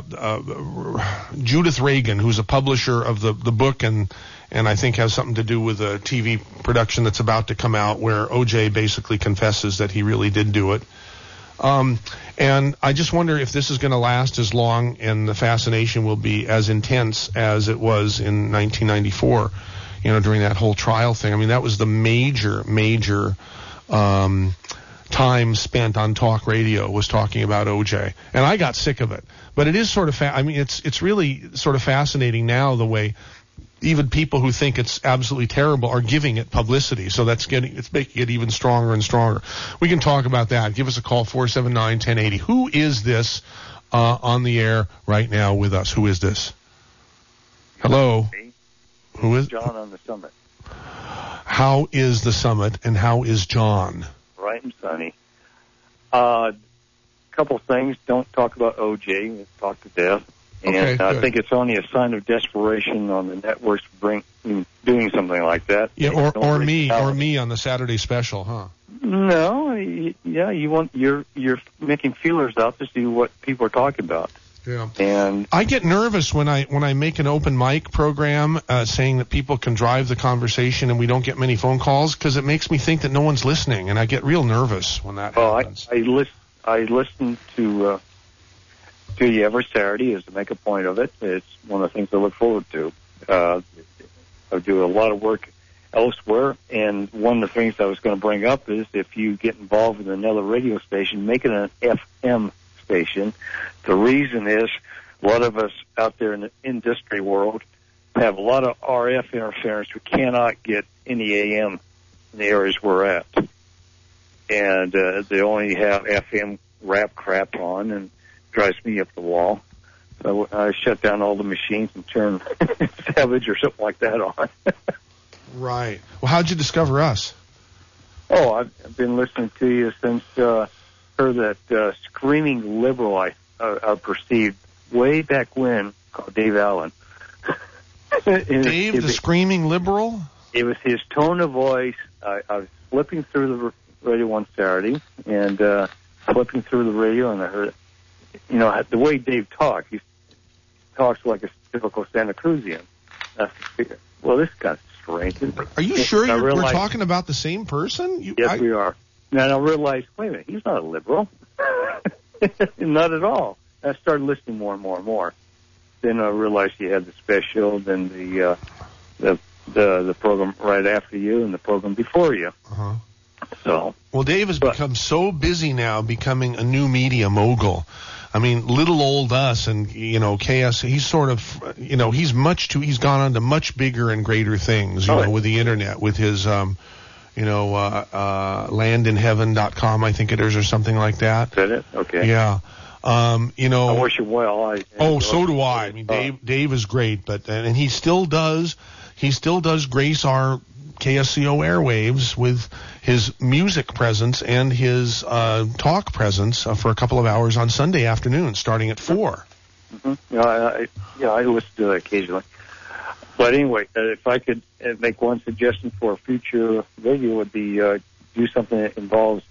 Judith Reagan, who's a publisher of the book and I think has something to do with a TV production that's about to come out where OJ basically confesses that he really did do it. And I just wonder if this is going to last as long and the fascination will be as intense as it was in 1994, during that whole trial thing. I mean, that was the major time spent on talk radio was talking about OJ. And I got sick of it. But it is sort of, it's really sort of fascinating now the way even people who think it's absolutely terrible are giving it publicity. So it's making it even stronger and stronger. We can talk about that. Give us a call, 479-1080. Who is this on the air right now with us? Who is this? Hello. Who is John on the summit? How is the summit, and how is John? Bright and sunny. Couple things. Don't talk about OJ. Talk to death. And okay, I think it's only a sign of desperation on the networks doing something like that. Yeah, or me on the Saturday special, huh? No, yeah, you're making feelers out to see what people are talking about. Yeah. And I get nervous when I make an open mic program saying that people can drive the conversation and we don't get many phone calls, because it makes me think that no one's listening, and I get real nervous when that happens. I listen to you every Saturday is to make a point of it. It's one of the things I look forward to. I do a lot of work elsewhere, and one of the things I was going to bring up is if you get involved with another radio station, make it an FM station. The reason is a lot of us out there in the industry world have a lot of RF interference. We cannot get any AM in the areas we're at. And they only have FM rap crap on, and drives me up the wall. So I shut down all the machines and turn Savage or something like that on. Right. Well, how'd you discover us? Oh, I've been listening to you since heard that screaming liberal I perceived way back when, called Dave Allen. Dave, the screaming liberal? It was his tone of voice. I was flipping through the radio one Saturday, and flipping through the radio, and I heard, the way Dave talks, he talks like a typical Santa Cruzian. Well, this is kind of strange. Are you sure we're talking about the same person? Yes, we are. And I realized, wait a minute, he's not a liberal. Not at all. I started listening more and more and more. Then I realized you had the special, then the program right after you, and the program before you. Uh-huh. So. Well, Dave has become so busy now becoming a new media mogul. I mean, little old us and, KS, he's sort of, he's gone on to much bigger and greater things, with the internet, with his, landinheaven.com, I think it is, or something like that. Is that it? Okay. Yeah. I wish him well. So do I. I mean, Dave is great, and he still does grace our KSCO airwaves with his music presence and his talk presence for a couple of hours on Sunday afternoon, starting at 4. Mm-hmm. I listen to that occasionally. But anyway, if I could make one suggestion for a future radio, would be do something that involves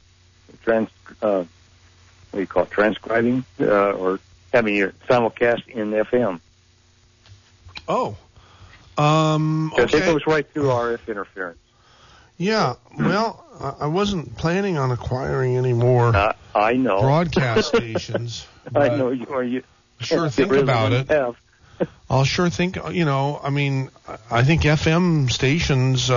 transcribing or having your simulcast in FM. Oh. Okay. It goes right through RF interference. Yeah, well, I wasn't planning on acquiring any more I know. broadcast stations. I know you are. Sure think about it. I'll sure think, I think FM stations,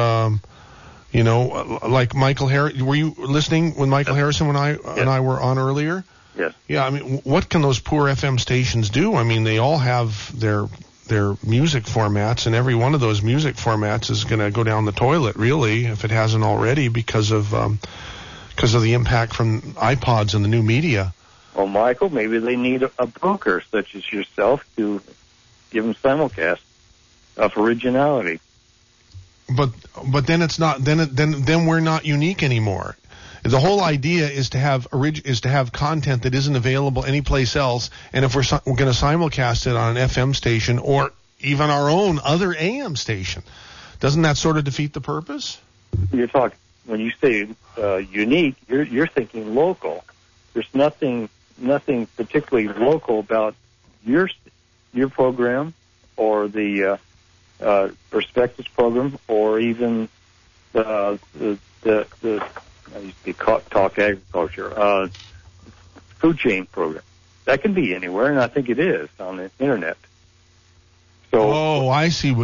like Michael Harris. Were you listening when Michael Harrison and I were on earlier? Yes. Yeah, what can those poor FM stations do? They all have their music formats, and every one of those music formats is going to go down the toilet, really, if it hasn't already, because of the impact from iPods and the new media. Well, Michael, maybe they need a broker such as yourself to give them simulcast of originality. But then it's not. Then we're not unique anymore. The whole idea is to have content that isn't available anyplace else, and if we're going to simulcast it on an FM station or even our own other AM station, doesn't that sort of defeat the purpose? You're talking when you say unique, you're thinking local. There's nothing particularly local about your program or the Perspectives program or even the I used to be Talk Agriculture, food chain program. That can be anywhere, and I think it is on the internet. So, I see.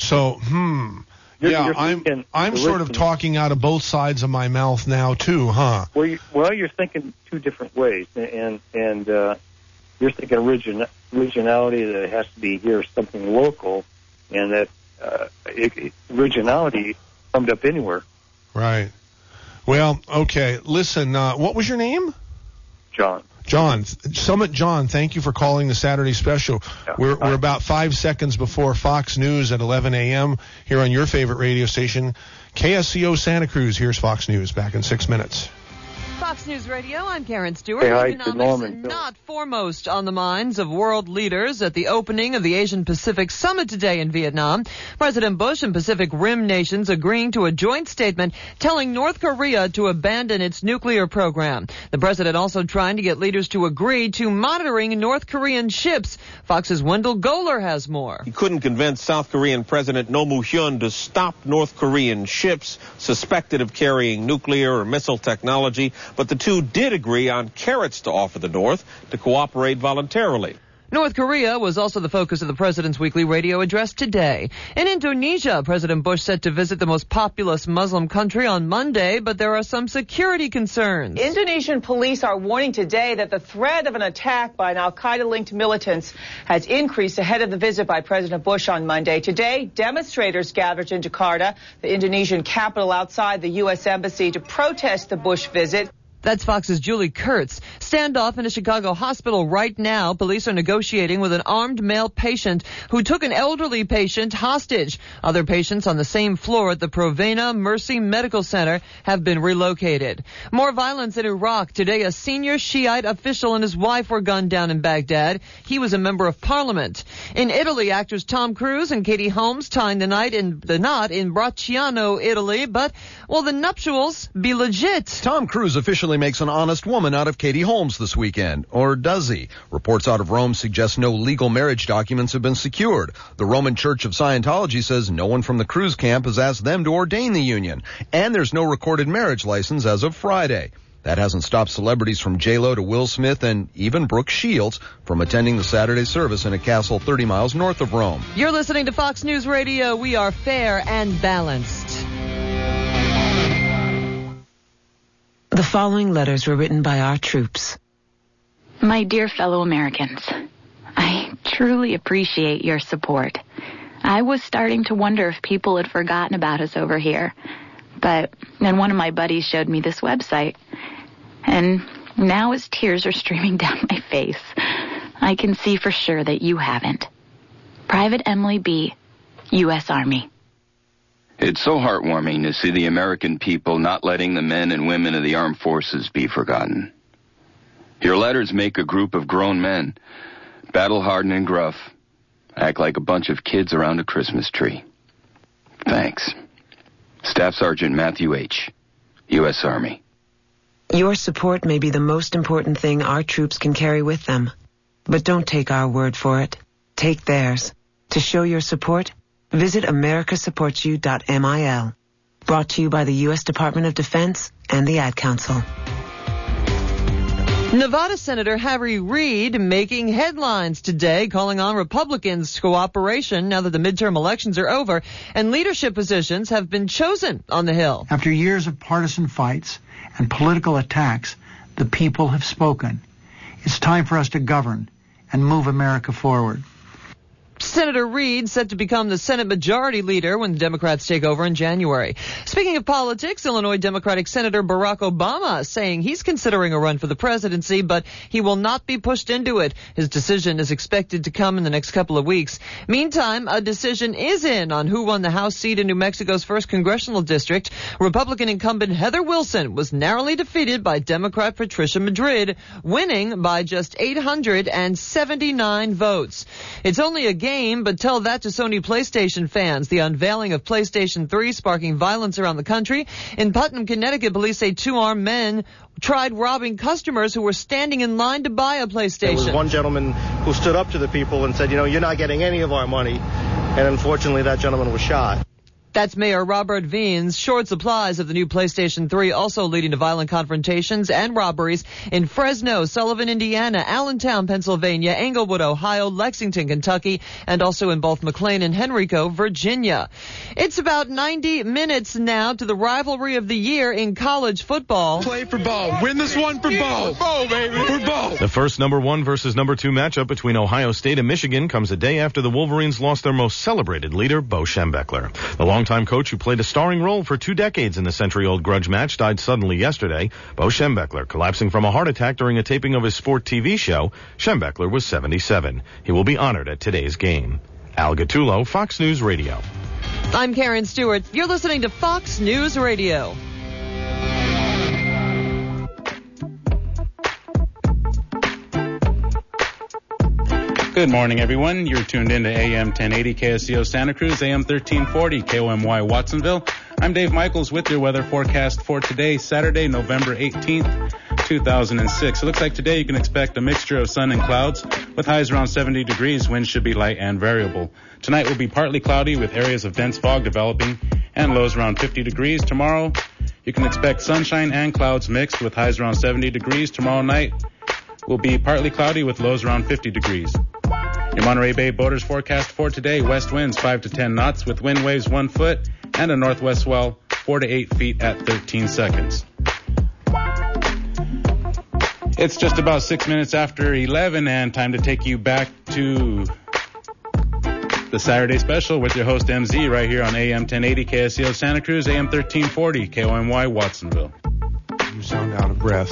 I'm sort of talking out of both sides of my mouth now too, huh? Well, you're thinking two different ways, and you're thinking originality that it has to be here something local, and that originality summed up anywhere. Right. Well, okay. Listen, what was your name? John. Summit John, thank you for calling the Saturday special. Yeah. We're about 5 seconds before Fox News at 11 a.m. here on your favorite radio station, KSCO Santa Cruz. Here's Fox News back in 6 minutes. Fox News Radio, I'm Karen Stewart. Hey, hi, Economics not foremost on the minds of world leaders at the opening of the Asian-Pacific Summit today in Vietnam. President Bush and Pacific Rim nations agreeing to a joint statement telling North Korea to abandon its nuclear program. The president also trying to get leaders to agree to monitoring North Korean ships. Fox's Wendell Goler has more. He couldn't convince South Korean President Roh Moo-hyun to stop North Korean ships suspected of carrying nuclear or missile technology. But the two did agree on carrots to offer the North to cooperate voluntarily. North Korea was also the focus of the president's weekly radio address today. In Indonesia, President Bush set to visit the most populous Muslim country on Monday, but there are some security concerns. Indonesian police are warning today that the threat of an attack by an al-Qaeda-linked militants has increased ahead of the visit by President Bush on Monday. Today, demonstrators gathered in Jakarta, the Indonesian capital, outside the U.S. Embassy to protest the Bush visit. That's Fox's Julie Kurtz. Standoff in a Chicago hospital right now. Police are negotiating with an armed male patient who took an elderly patient hostage. Other patients on the same floor at the Provena Mercy Medical Center have been relocated. More violence in Iraq. Today, a senior Shiite official and his wife were gunned down in Baghdad. He was a member of parliament. In Italy, actors Tom Cruise and Katie Holmes tying the knot in Bracciano, Italy. But will the nuptials be legit? Tom Cruise officially makes an honest woman out of Katie Holmes this weekend. Or does he? Reports out of Rome suggest no legal marriage documents have been secured. The Roman Church of Scientology says no one from the Cruise camp has asked them to ordain the union. And there's no recorded marriage license as of Friday. That hasn't stopped celebrities from J-Lo to Will Smith and even Brooke Shields from attending the Saturday service in a castle 30 miles north of Rome. You're listening to Fox News Radio. We are fair and balanced. The following letters were written by our troops. My dear fellow Americans, I truly appreciate your support. I was starting to wonder if people had forgotten about us over here. But then one of my buddies showed me this website. And now as tears are streaming down my face, I can see for sure that you haven't. Private Emily B., U.S. Army. It's so heartwarming to see the American people not letting the men and women of the armed forces be forgotten. Your letters make a group of grown men, battle-hardened and gruff, act like a bunch of kids around a Christmas tree. Thanks. Staff Sergeant Matthew H., U.S. Army. Your support may be the most important thing our troops can carry with them. But don't take our word for it. Take theirs. To show your support, visit americasupportsyou.mil. Brought to you by the U.S. Department of Defense and the Ad Council. Nevada Senator Harry Reid making headlines today, calling on Republicans' cooperation now that the midterm elections are over and leadership positions have been chosen on the Hill. After years of partisan fights and political attacks, the people have spoken. It's time for us to govern and move America forward. Senator Reid set to become the Senate Majority Leader when the Democrats take over in January. Speaking of politics, Illinois Democratic Senator Barack Obama saying he's considering a run for the presidency, but he will not be pushed into it. His decision is expected to come in the next couple of weeks. Meantime, a decision is in on who won the House seat in New Mexico's 1st Congressional District. Republican incumbent Heather Wilson was narrowly defeated by Democrat Patricia Madrid, winning by just 879 votes. It's only a game, but tell that to Sony PlayStation fans. The unveiling of PlayStation 3 sparking violence around the country. In Putnam, Connecticut, police say 2 armed men tried robbing customers who were standing in line to buy a PlayStation. There was one gentleman who stood up to the people and said, you're not getting any of our money. And unfortunately, that gentleman was shot. That's Mayor Robert Wiens. Short supplies of the new PlayStation 3 also leading to violent confrontations and robberies in Fresno, Sullivan, Indiana, Allentown, Pennsylvania, Englewood, Ohio, Lexington, Kentucky, and also in both McLean and Henrico, Virginia. It's about 90 minutes now to the rivalry of the year in college football. Play for ball. Win this one for ball. Ball, baby. For ball. The first number 1 versus number 2 matchup between Ohio State and Michigan comes a day after the Wolverines lost their most celebrated leader, Bo Schembechler. The longtime coach who played a starring role for 2 decades in the century-old grudge match died suddenly yesterday. Bo Schembechler collapsing from a heart attack during a taping of his sport TV show. Schembechler was 77. He will be honored at today's game. Al Gattulo, Fox News Radio. I'm Karen Stewart. You're listening to Fox News Radio. Good morning, everyone. You're tuned in to AM 1080 KSCO Santa Cruz, AM 1340 KOMY Watsonville. I'm Dave Michaels with your weather forecast for today, Saturday, November 18th, 2006. It looks like today you can expect a mixture of sun and clouds with highs around 70 degrees. Winds should be light and variable. Tonight will be partly cloudy with areas of dense fog developing and lows around 50 degrees. Tomorrow you can expect sunshine and clouds mixed with highs around 70 degrees. Tomorrow night will be partly cloudy with lows around 50 degrees. Your Monterey Bay boaters forecast for today, west winds 5 to 10 knots with wind waves 1 foot and a northwest swell 4 to 8 feet at 13 seconds. It's just about 6 minutes after 11 and time to take you back to the Saturday special with your host MZ right here on AM 1080 KSCO Santa Cruz, AM 1340 KOMY Watsonville. You sound out of breath.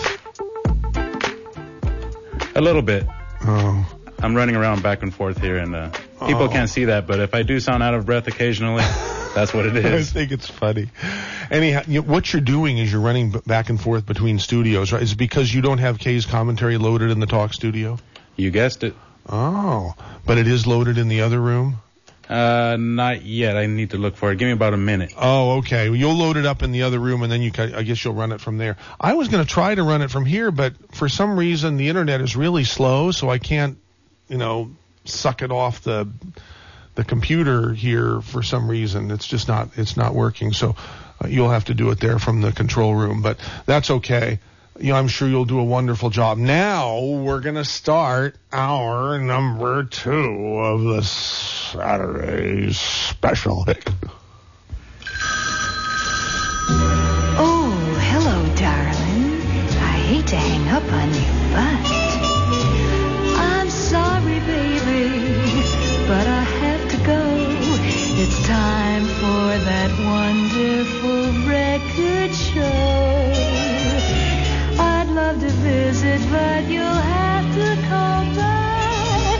A little bit. Oh. I'm running around back and forth here, and people can't see that, but if I do sound out of breath occasionally, that's what it is. I think it's funny. Anyhow, what you're doing is you're running back and forth between studios, right? Is it because you don't have Kay's commentary loaded in the talk studio? You guessed it. Oh, but it is loaded in the other room? Not yet. I need to look for it. Give me about a minute. Oh, okay. Well, you'll load it up in the other room, and then I guess you'll run it from there. I was going to try to run it from here, but for some reason the internet is really slow, so I can't, suck it off the computer here for some reason. It's just not working. So you'll have to do it there from the control room, but that's okay. I'm sure you'll do a wonderful job. Now we're going to start our number 2 of the Saturday special. Oh, hello, darling. I hate to hang up on you, but I'm sorry, baby, but I have to go. It's time for that wonderful record show. I'd love to visit, but you'll have to come back.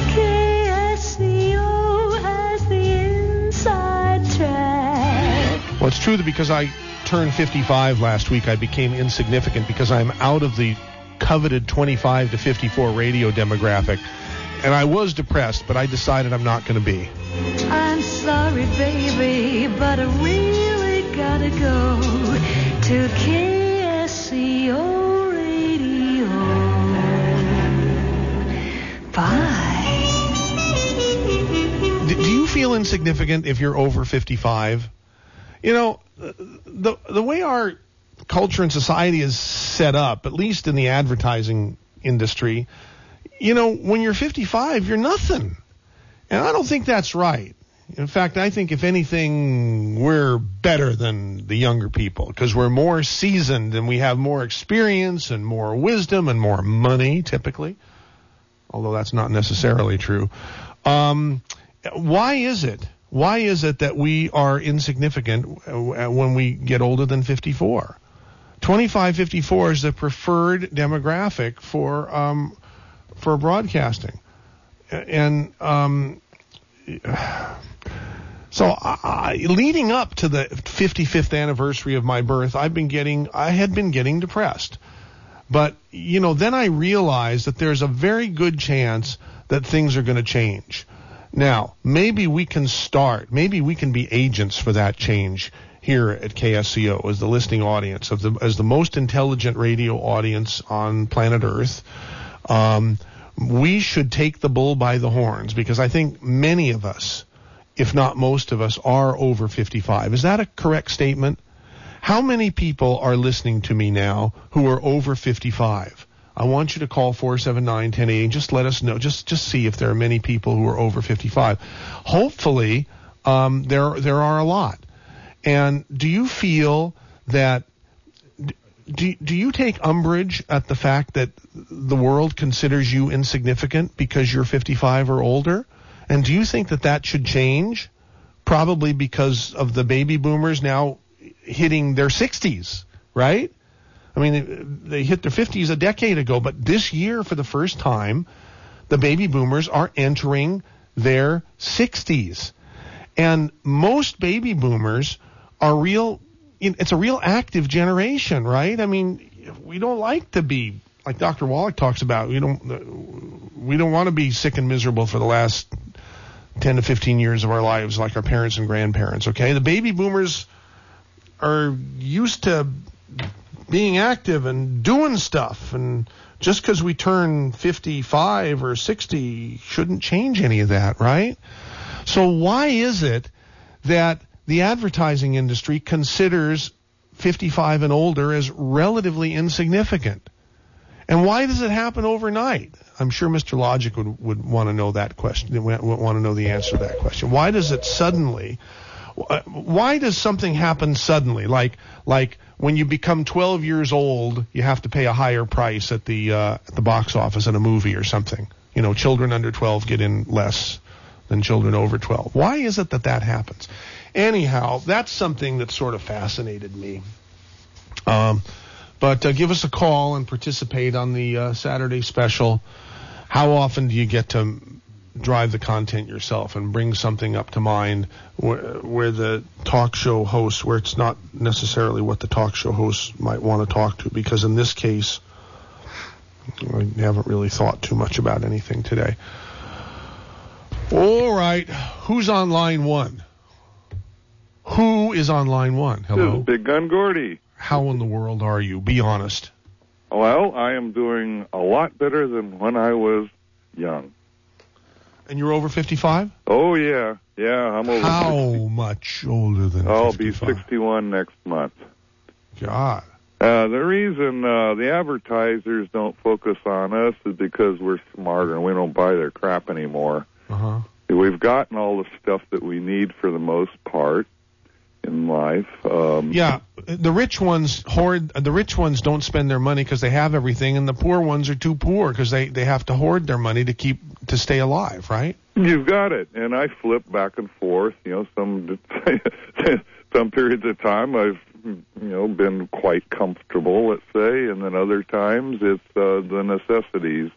KSCO has the inside track. Well, it's true that because I turned 55 last week, I became insignificant because I'm out of the coveted 25 to 54 radio demographic. And I was depressed, but I decided I'm not going to be. I'm sorry, baby, but I really gotta go to KSCO Radio. Bye. Do you feel insignificant if you're over 55? The way our culture and society is set up, at least in the advertising industry, when you're 55, you're nothing. And I don't think that's right. In fact, I think if anything, we're better than the younger people because we're more seasoned and we have more experience and more wisdom and more money, typically. Although that's not necessarily true. Why is it? Why is it that we are insignificant when we get older than 54? 25-54 is the preferred demographic for broadcasting. And so leading up to the 55th anniversary of my birth, I had been getting depressed. But, then I realized that there's a very good chance that things are going to change. Now, maybe we can be agents for that change here at KSCO as the listening audience, as the most intelligent radio audience on planet Earth. We should take the bull by the horns because I think many of us if not most of us, are over 55. Is that a correct statement? How many people are listening to me now who are over 55? I want you to call 479-1080 and just let us know. Just see if there are many people who are over 55. Hopefully, there are a lot. And do you feel that? Do you take umbrage at the fact that the world considers you insignificant because you're 55 or older? And do you think that should change? Probably because of the baby boomers now hitting their 60s, right? I mean, they hit their 50s a decade ago, but this year, for the first time, the baby boomers are entering their 60s. And most baby boomers are it's a real active generation, right? I mean, we don't like to be, like Dr. Wallach talks about, we don't want to be sick and miserable for the last 10 to 15 years of our lives like our parents and grandparents, okay? The baby boomers are used to being active and doing stuff, and just because we turn 55 or 60 shouldn't change any of that, right? So why is it that the advertising industry considers 55 and older as relatively insignificant? And why does it happen overnight? I'm sure Mr. Logic would want to know that question, would want to know the answer to that question. Why does it suddenly, why does something happen suddenly? Like when you become 12 years old, you have to pay a higher price at the box office in a movie or something. You know, children under 12 get in less than children over 12. Why is it that happens? Anyhow, that's something that sort of fascinated me. But give us a call and participate on the Saturday special. How often do you get to drive the content yourself and bring something up to mind where the talk show host, where it's not necessarily what the talk show host might want to talk to? Because in this case, I haven't really thought too much about anything today. All right. Who's on line one? Who is on line one? Hello? This is Big Gun Gordy. How in the world are you? Be honest. Well, I am doing a lot better than when I was young. And you're over 55? Oh, yeah. Yeah, I'm over 60. How much older than 55? I'll be 61 next month. God. The reason the advertisers don't focus on us is because we're smarter and we don't buy their crap anymore. Uh-huh. We've gotten all the stuff that we need for the most part in life. Yeah, the rich ones hoard. The rich ones don't spend their money because they have everything, and the poor ones are too poor because they have to hoard their money to stay alive, right? You've got it. And I flip back and forth. You know, some periods of time I've been quite comfortable, let's say, and then other times it's the necessities.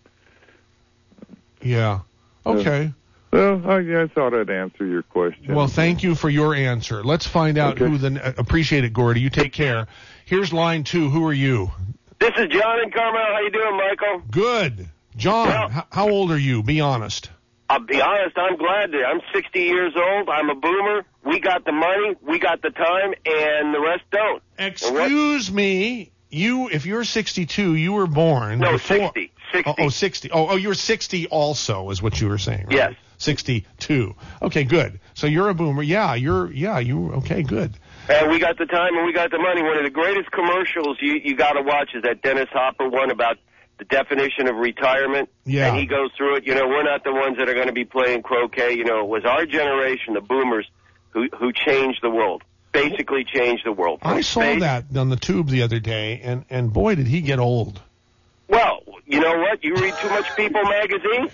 Yeah. Okay. Well, I thought I'd answer your question. Well, thank you for your answer. Let's find out who appreciate it, Gordy. You take care. Here's line 2. Who are you? This is John in Carmel. How you doing, Michael? Good. John, how old are you? Be honest. I'll be honest, I'm glad that I'm 60 years old. I'm a boomer. We got the money, we got the time, and the rest don't. Excuse me. If you're 62, you were born. No, before... 60. 60. Oh, you're 60 also, is what you were saying, right? Yes. 62. Okay, good. So you're a boomer. You okay, good. And we got the time and we got the money. One of the greatest commercials you got to watch is that Dennis Hopper one about the definition of retirement. Yeah. And he goes through it. We're not the ones that are going to be playing croquet. It was our generation, the boomers, who changed the world. Basically changed the world. I saw that on the tube the other day, and boy, did he get old. Well, you know what? You read too much People magazine?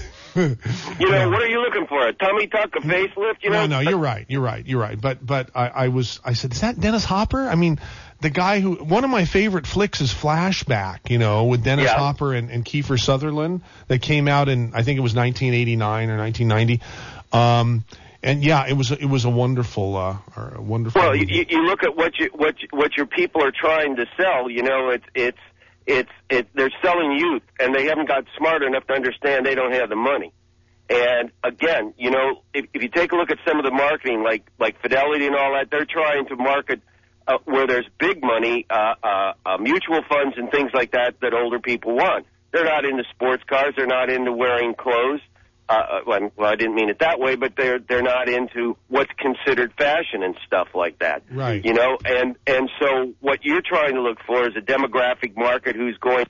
What are you looking for? A tummy tuck, a facelift? No, you're right. But I said, is that Dennis Hopper? I mean, the guy who, one of my favorite flicks is Flashback, with Dennis Hopper and Kiefer Sutherland that came out in, I think it was 1989 or 1990. And yeah, it was a wonderful. Well, you look at what your people are trying to sell. They're selling youth, and they haven't got smart enough to understand they don't have the money. And again, if you take a look at some of the marketing, like Fidelity and all that, they're trying to market where there's big money, mutual funds and things like that older people want. They're not into sports cars. They're not into wearing clothes. well, I didn't mean it that way, but they're not into what's considered fashion and stuff like that. Right. You know, and so what you're trying to look for is a demographic market who's going.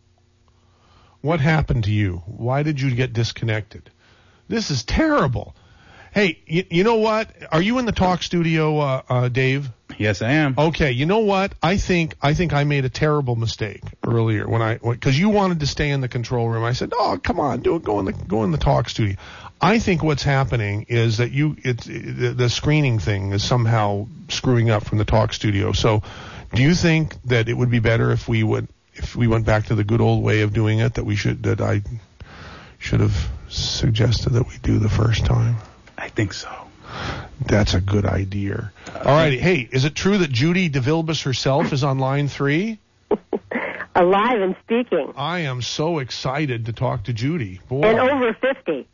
What happened to you? Why did you get disconnected? This is terrible. Hey, you know what? Are you in the talk studio, Dave? Yes, I am. Okay, you know what? I think I made a terrible mistake earlier because you wanted to stay in the control room. I said, "Oh, come on, do it. Go in the talk studio." I think what's happening is that the screening thing is somehow screwing up from the talk studio. So, do you think that it would be better if we went back to the good old way of doing it that I should have suggested that we do the first time? I think so. That's a good idea. All right. Hey, is it true that Judy DeVilbiss herself is on line 3? Alive and speaking. I am so excited to talk to Judy. Boy. And over 50.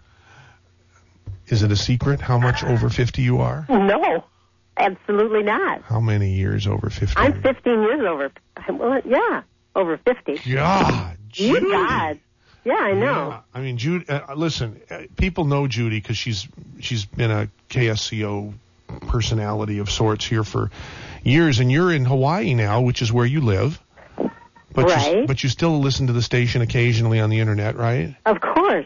Is it a secret how much over 50 you are? No, absolutely not. How many years over 50? I'm 15 years over. Well, yeah, over 50. God, Judy. God. Yeah, I know. Yeah. I mean, Judy. Listen, people know Judy because she's been a KSCO personality of sorts here for years, and you're in Hawaii now, which is where you live. But right. But you still listen to the station occasionally on the internet, right? Of course.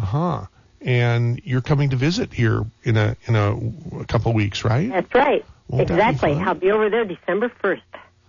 And you're coming to visit here in a couple of weeks, right? That's right. Won't exactly. that be fun? I'll be over there December 1st.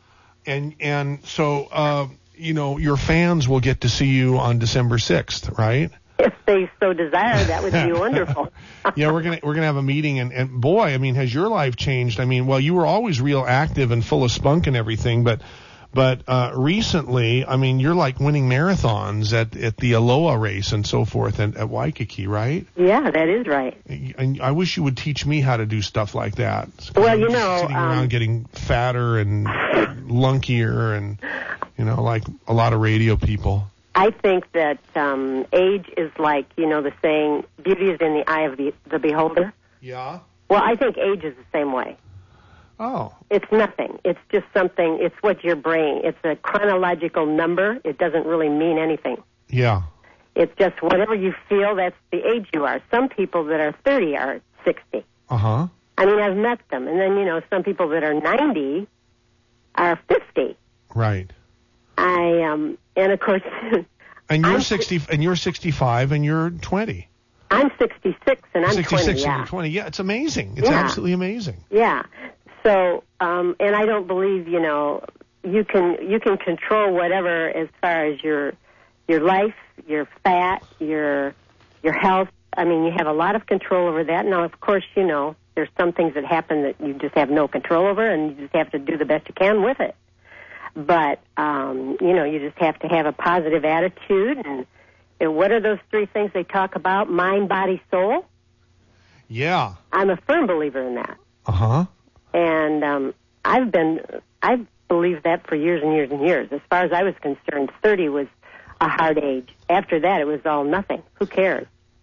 And so. Your fans will get to see you on December 6th, right? If they so desire, that would be wonderful. Yeah, we're gonna have a meeting, and boy, I mean, has your life changed? I mean, well, you were always real active and full of spunk and everything, but recently, I mean, you're like winning marathons at the Aloha race and so forth and at Waikiki, right? Yeah, that is right. And I wish you would teach me how to do stuff like that. Well, I'm sitting around getting fatter and lunkier and, like a lot of radio people. I think that age is like, the saying, beauty is in the eye of the beholder. Yeah. Well, I think age is the same way. Oh. It's nothing. It's just something. It's what your brain. It's a chronological number. It doesn't really mean anything. Yeah. It's just whatever you feel, that's the age you are. Some people that are 30 are 60. Uh-huh. I mean, I've met them. And then, some people that are 90 are 50. Right. And of course... And you're 60, and you're 65, and you're 20. I'm 66, and I'm 66 20, and you're 20. Yeah, it's amazing. It's absolutely amazing. Yeah. So, and I don't believe, you can control whatever as far as your life, your fat, your health. I mean, you have a lot of control over that. Now, of course, there's some things that happen that you just have no control over, and you just have to do the best you can with it. But, you just have to have a positive attitude. And what are those 3 things they talk about? Mind, body, soul? Yeah. I'm a firm believer in that. Uh-huh. And I've believed that for years and years and years. As far as I was concerned, 30 was a hard age. After that, it was all nothing. Who cares?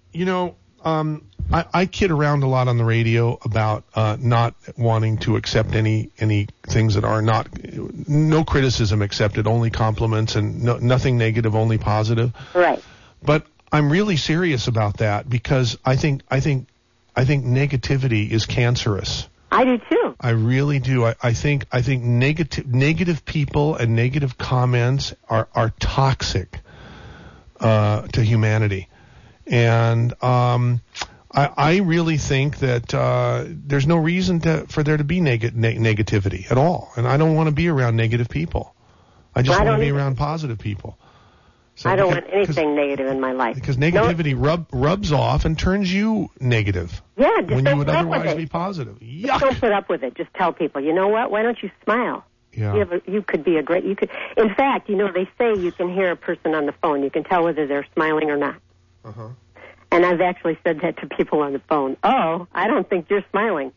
I kid around a lot on the radio about not wanting to accept any things that are not, no criticism accepted, only compliments, and nothing negative, only positive. Right. But I'm really serious about that because I think negativity is cancerous. I do too. I really do. I think negative people and negative comments are toxic to humanity, and I really think that there's no reason for there to be negativity at all, and I don't want to be around negative people. I just want to be around positive people. So I don't want anything negative in my life. Because negativity rubs off and turns you negative. Yeah, just when you would don't put up otherwise with it. be positive. Yuck. Just don't put up with it. Just tell people, you know what? Why don't you smile? Yeah. You could be in fact, they say you can hear a person on the phone. You can tell whether they're smiling or not. Uh-huh. And I've actually said that to people on the phone. Oh, I don't think you're smiling.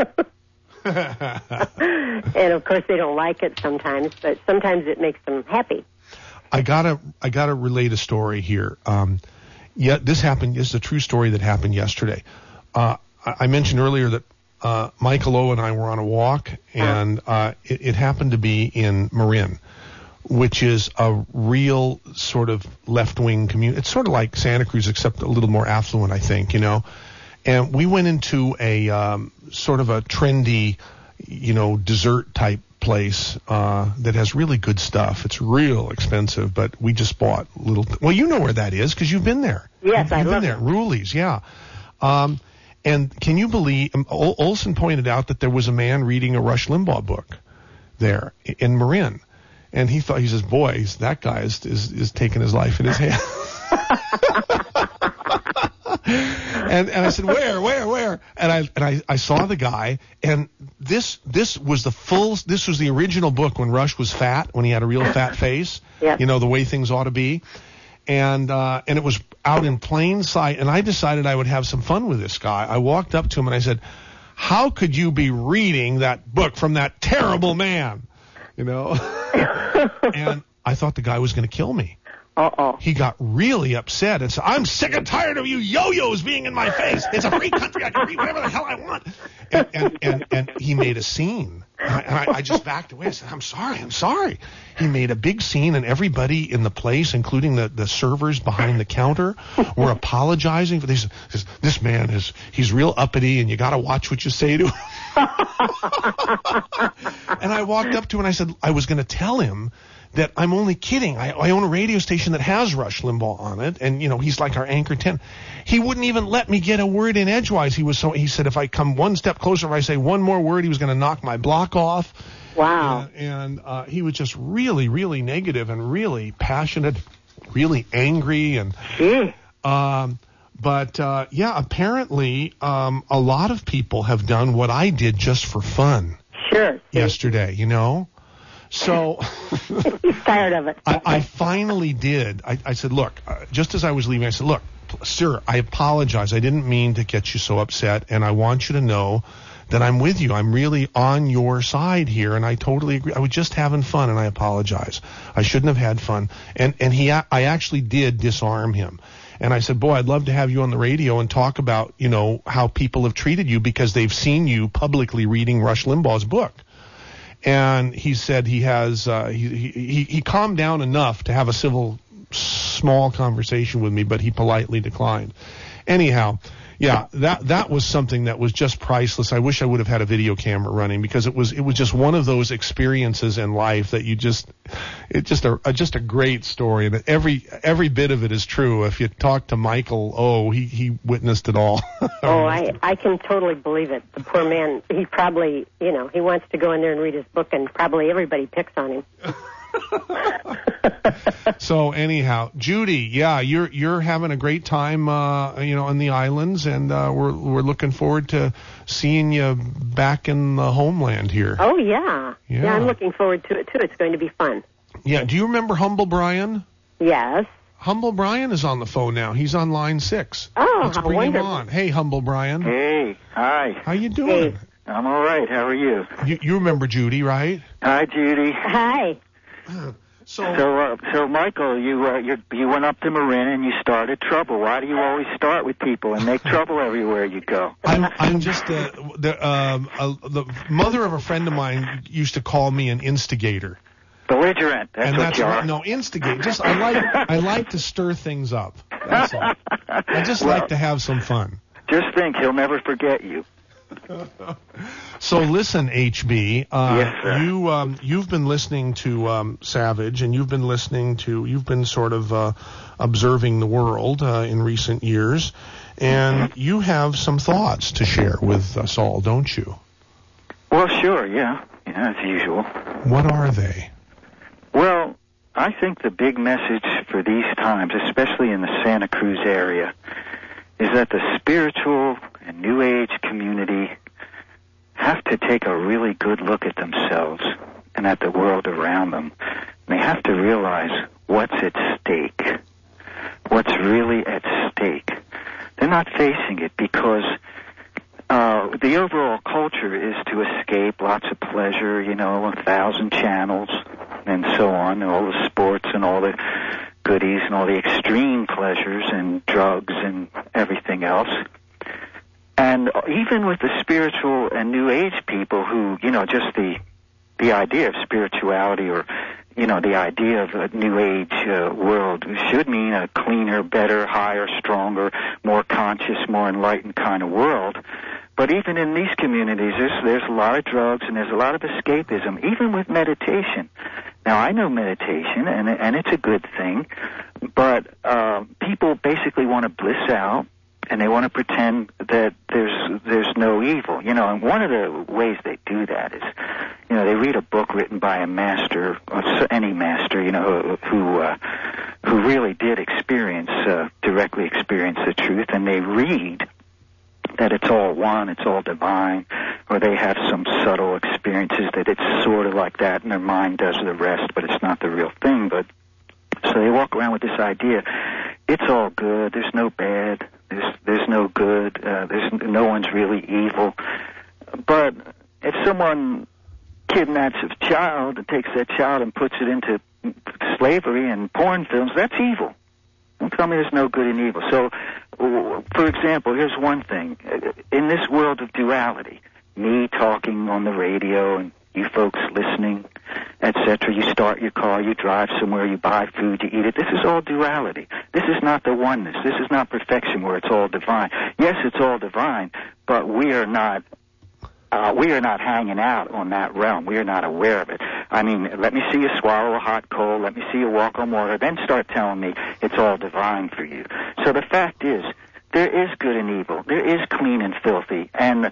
And of course they don't like it sometimes, but sometimes it makes them happy. I gotta relate a story here. This happened. This is a true story that happened yesterday. I mentioned earlier that Michael O and I were on a walk, and it happened to be in Marin. which is a real sort of left-wing community. It's sort of like Santa Cruz, except a little more affluent, I think, you know. And we went into a sort of a trendy, you know, dessert type place that has really good stuff. It's real expensive, but we just bought little. Well, you know where that is because you've been there. Yes, You've I been love there. it. Ruli's, yeah. And can you believe? Olson pointed out that there was a man reading a Rush Limbaugh book there in Marin, and he says, "Boy, that guy is taking his life in his hand." And I said, where? And I saw the guy, and this was the original book when Rush was fat, when he had a real fat face, you know, the way things ought to be. And it was out in plain sight, and I decided I would have some fun with this guy. I walked up to him and I said, "How could you be reading that book from that terrible man?" You know? And I thought the guy was going to kill me. He got really upset and said, "I'm sick and tired of you yo-yos being in my face. It's a free country. I can read whatever the hell I want." And he made a scene. And I just backed away. I said, I'm sorry. He made a big scene, and everybody in the place, including the servers behind the counter, were apologizing for this. This man he's real uppity, and you got to watch what you say to him. And I walked up to him and I said, I was going to tell him that I'm only kidding. I own a radio station that has Rush Limbaugh on it, and you know he's like our anchor 10. He wouldn't even let me get a word in edgewise. He said if I come one step closer, if I say one more word, he was going to knock my block off. Wow. And he was just really, really negative and really passionate, really angry, and apparently a lot of people have done what I did just for fun. Sure. Yesterday, you know. So he's tired of it. I finally did. I said, look, just as I was leaving, I said, look, sir, I apologize. I didn't mean to get you so upset, and I want you to know that I'm with you. I'm really on your side here, and I totally agree. I was just having fun, and I apologize. I shouldn't have had fun. And I actually did disarm him. And I said, boy, I'd love to have you on the radio and talk about, you know, how people have treated you because they've seen you publicly reading Rush Limbaugh's book. And he said he has he calmed down enough to have a civil, small conversation with me, but he politely declined. Anyhow, yeah, that was something that was just priceless. I wish I would have had a video camera running because it was just one of those experiences in life that it's just a great story, and every bit of it is true. If you talk to Michael, he witnessed it all. I can totally believe it. The poor man, he probably, you know, he wants to go in there and read his book, and probably everybody picks on him. So anyhow, Judy, yeah, you're having a great time, you know, on the islands, and we're looking forward to seeing you back in the homeland here. Oh yeah, I'm looking forward to it too. It's going to be fun. Yeah, do you remember Humble Brian? Yes. Humble Brian is on the phone now. He's on line 6. Oh, let's how bring wonderful. him on. Hey, Humble Brian. Hey, hi. How you doing? Hey. I'm all right. How are you? You remember Judy, right? Hi, Judy. Hi. So Michael, you went up to Marin and you started trouble. Why do you always start with people and make trouble everywhere you go? I'm just the mother of a friend of mine used to call me an instigator. Belligerent. That's what you are. No, instigate. Just I like to stir things up. That's all. I just like to have some fun. Just think, he'll never forget you. So listen, HB, yes, sir. You've been listening to Savage, and you've been sort of observing the world in recent years, and you have some thoughts to share with us all, don't you? Well, sure, yeah, as usual. What are they? Well, I think the big message for these times, especially in the Santa Cruz area, is that the spiritual and New Age community have to take a really good look at themselves and at the world around them. They have to realize what's at stake, what's really at stake. They're not facing it because the overall culture is to escape lots of pleasure, 1,000 channels and so on, and all the sports and all the goodies and all the extreme pleasures and drugs and everything else. And even with the spiritual and New Age people who, just the idea of spirituality or, the idea of a New Age world should mean a cleaner, better, higher, stronger, more conscious, more enlightened kind of world. But even in these communities, there's a lot of drugs and there's a lot of escapism, even with meditation. Now, I know meditation, and it's a good thing, but people basically want to bliss out, and they want to pretend that there's no evil. And one of the ways they do that is, they read a book written by a master, or any master, who really did directly experience the truth, and they read that it's all one, it's all divine, or they have some subtle experiences that it's sort of like that, and their mind does the rest, but it's not the real thing. But so they walk around with this idea, it's all good, there's no bad, there's no good, no one's really evil. But if someone kidnaps a child and takes that child and puts it into slavery and porn films, that's evil. Don't tell me there's no good and evil. So, for example, here's one thing. In this world of duality, me talking on the radio and you folks listening, etc., you start your car, you drive somewhere, you buy food, you eat it. This is all duality. This is not the oneness. This is not perfection where it's all divine. Yes, it's all divine, but we are not hanging out on that realm. We are not aware of it. I mean, let me see you swallow a hot coal. Let me see you walk on water. Then start telling me it's all divine for you. So the fact is, there is good and evil. There is clean and filthy. And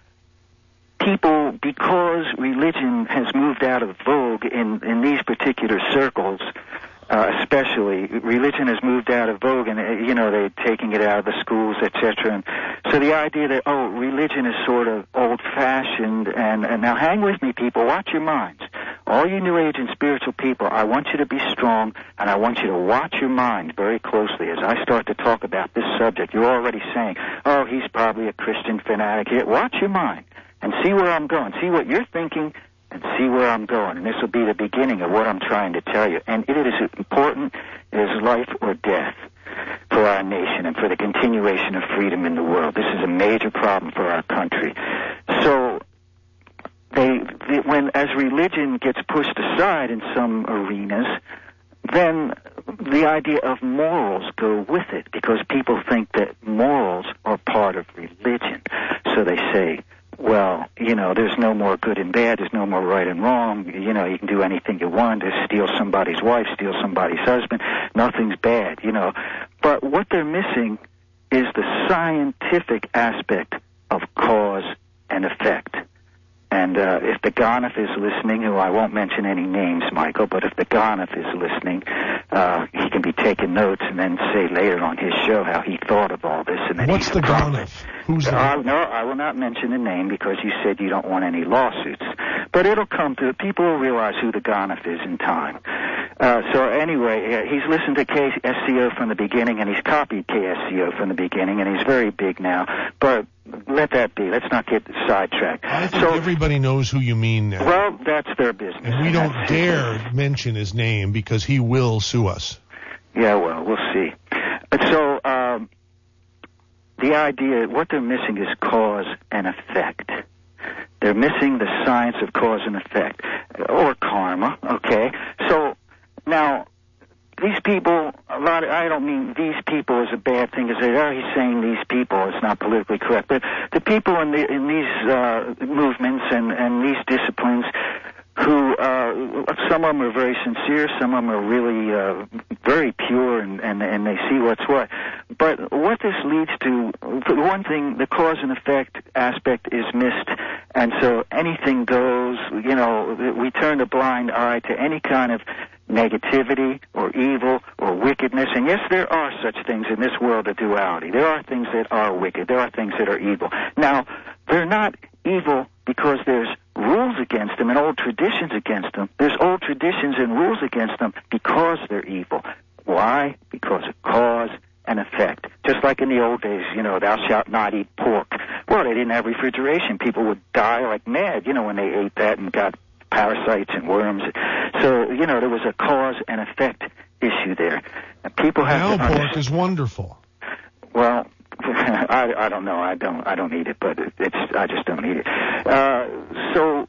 people, because religion has moved out of vogue in these particular circles, especially, religion has moved out of vogue, and they're taking it out of the schools, etc. And so the idea that religion is sort of old-fashioned, and now hang with me, people, watch your minds. All you New Age and spiritual people, I want you to be strong, and I want you to watch your mind very closely as I start to talk about this subject. You're already saying, he's probably a Christian fanatic here. Watch your mind and see where I'm going. See what you're thinking and see where I'm going. And this will be the beginning of what I'm trying to tell you. And it is important as life or death for our nation and for the continuation of freedom in the world. This is a major problem for our country. So when as religion gets pushed aside in some arenas, then the idea of morals go with it, because people think that morals are part of religion. So they say, well, there's no more good and bad, there's no more right and wrong, you can do anything you want, to steal somebody's wife, steal somebody's husband, nothing's bad, But what they're missing is the scientific aspect of cause and effect. And if the Gonif is listening, who I won't mention any names, Michael, but if the Gonif is listening, he can be taking notes and then say later on his show how he thought of all this. And then what's the Gonif? Who's that? No, I will not mention the name because you said you don't want any lawsuits. But it'll come to it. People will realize who the Gonif is in time. So anyway, he's listened to KSCO from the beginning, and he's copied KSCO from the beginning, and he's very big now. But let that be. Let's not get sidetracked. I think everybody knows who you mean now. Well, that's their business. And we don't dare mention his name because he will sue us. Yeah, well, we'll see. So the idea, what they're missing is cause and effect. They're missing the science of cause and effect, or karma, okay? So now, these people, I don't mean these people as a bad thing, as he's saying these people, it's not politically correct, but the people in these movements and these disciplines who, some of them are very sincere, some of them are really very pure, and they see what's what. But what this leads to, for one thing, the cause and effect aspect is missed, and so anything goes, we turn a blind eye to any kind of negativity or evil or wickedness. And yes, there are such things in this world of duality. There are things that are wicked. There are things that are evil. Now, they're not evil because there's rules against them and old traditions against them. There's old traditions and rules against them because they're evil. Why? Because of cause and effect. Just like in the old days, thou shalt not eat pork. Well, they didn't have refrigeration. People would die like mad, when they ate that and got parasites and worms. So, there was a cause and effect issue there. And people have now pork is wonderful. Well, I don't know. I don't eat it, but I just don't eat it. So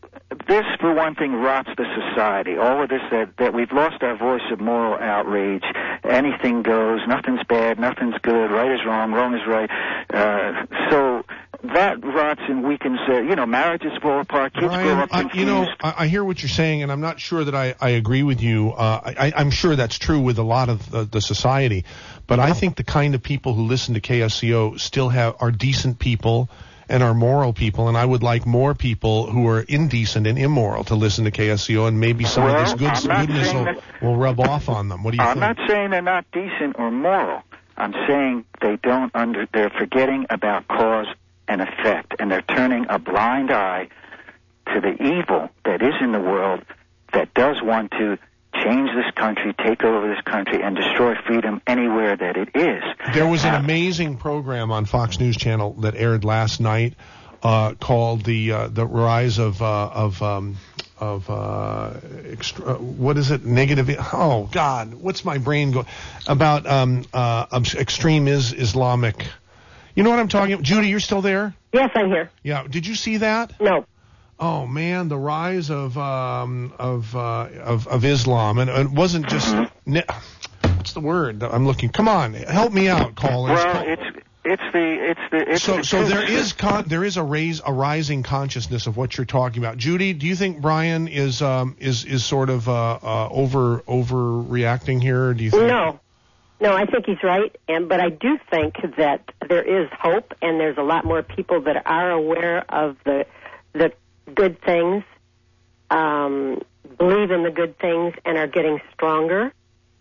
this, for one thing, rots the society. All of this, that we've lost our voice of moral outrage. Anything goes, nothing's bad, nothing's good, right is wrong, wrong is right. So that rots and weakens, marriages fall apart, kids grow up confused. I hear what you're saying, and I'm not sure that I agree with you. I'm sure that's true with a lot of the society, but I think the kind of people who listen to KSCO still are decent people and are moral people, and I would like more people who are indecent and immoral to listen to KSCO, and maybe some of this goodness will rub off on them. What do you think? I'm not saying they're not decent or moral. I'm saying they're forgetting about cause and effect, and they're turning a blind eye to the evil that is in the world that does want to change this country, take over this country, and destroy freedom anywhere that it is. There was an amazing program on Fox News Channel that aired last night called the rise of what is it? Negative. Oh God, what's my brain go about? Extreme Islamic. You know what I'm talking about? Judy, you're still there? Yes, I'm here. Yeah. Did you see that? No. Oh man, the rise of Islam, and it wasn't just what's the word I'm looking? Come on, help me out, callers. Well, so there is a rising consciousness of what you're talking about. Judy, do you think Brian is sort of overreacting here? Or do you think? No, I think he's right, but I do think that there is hope, and there's a lot more people that are aware of the good things, believe in the good things, and are getting stronger.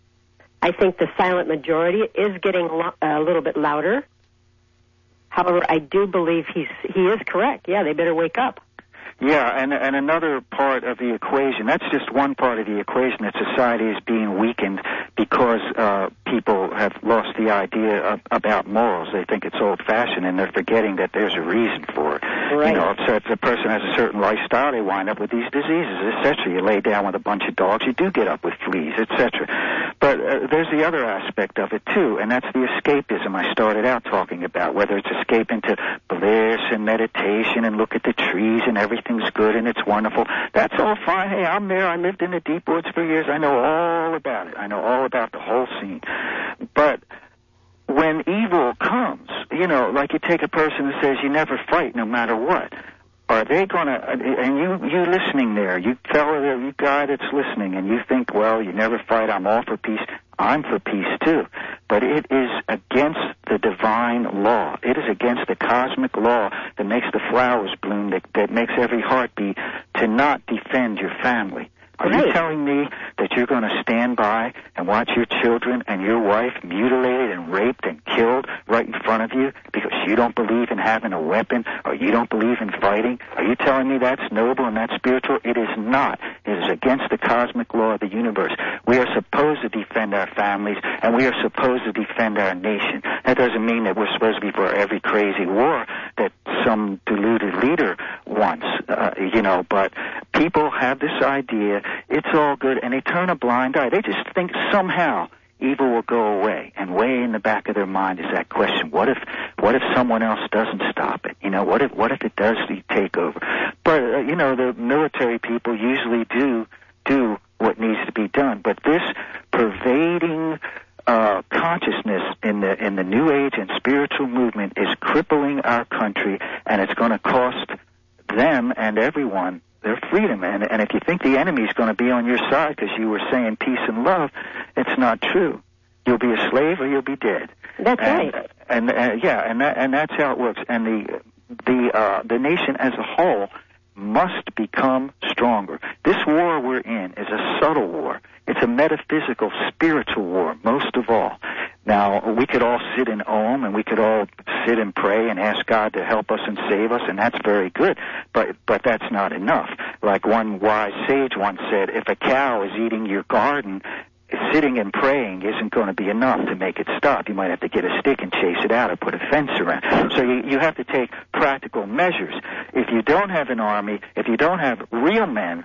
I think the silent majority is getting a little bit louder. However, I do believe he is correct. Yeah, they better wake up. Yeah, and another part of the equation, that's just one part of the equation, that society is being weakened because people have lost the idea about morals. They think it's old-fashioned, and they're forgetting that there's a reason for it. Right. If a person has a certain lifestyle, they wind up with these diseases, etc. You lay down with a bunch of dogs, you do get up with fleas, etc. But there's the other aspect of it, too, and that's the escapism I started out talking about, whether it's escape into bliss and meditation and look at the trees and everything's good and it's wonderful. That's all fine. Hey, I'm there. I lived in the deep woods for years. I know all about it. I know all about the whole scene. But when evil comes, like you take a person who says you never fight no matter what, are they going to, and you listening there, you fellow, you guy that's listening, and you think, well, you never fight, I'm all for peace. I'm for peace too. But it is against the divine law. It is against the cosmic law that makes the flowers bloom, that makes every heart beat, to not defend your family. Are you telling me that you're going to stand by and watch your children and your wife mutilated and raped and killed right in front of you because you don't believe in having a weapon or you don't believe in fighting? Are you telling me that's noble and that's spiritual? It is not. It is against the cosmic law of the universe. We are supposed to defend our families, and we are supposed to defend our nation. That doesn't mean that we're supposed to be for every crazy war that some deluded leader wants, but people have this idea, it's all good, and they turn a blind eye. They just think somehow evil will go away, and way in the back of their mind is that question, what if someone else doesn't stop it? What if it does take over? But, the military people usually do what needs to be done, but this pervading consciousness in the New Age and spiritual movement is crippling our country, and it's going to cost them and everyone their freedom. And if you think the enemy is going to be on your side because you were saying peace and love, it's not true. You'll be a slave or you'll be dead. That's right. And that's how it works. And the nation as a whole must become stronger. This war we're in is a subtle war. It's a metaphysical, spiritual war, most of all. Now, we could all sit in Om, and we could all sit and pray and ask God to help us and save us, and that's very good, but that's not enough. Like one wise sage once said, if a cow is eating your garden, sitting and praying isn't going to be enough to make it stop. You might have to get a stick and chase it out or put a fence around. So you have to take practical measures. If you don't have an army, if you don't have real men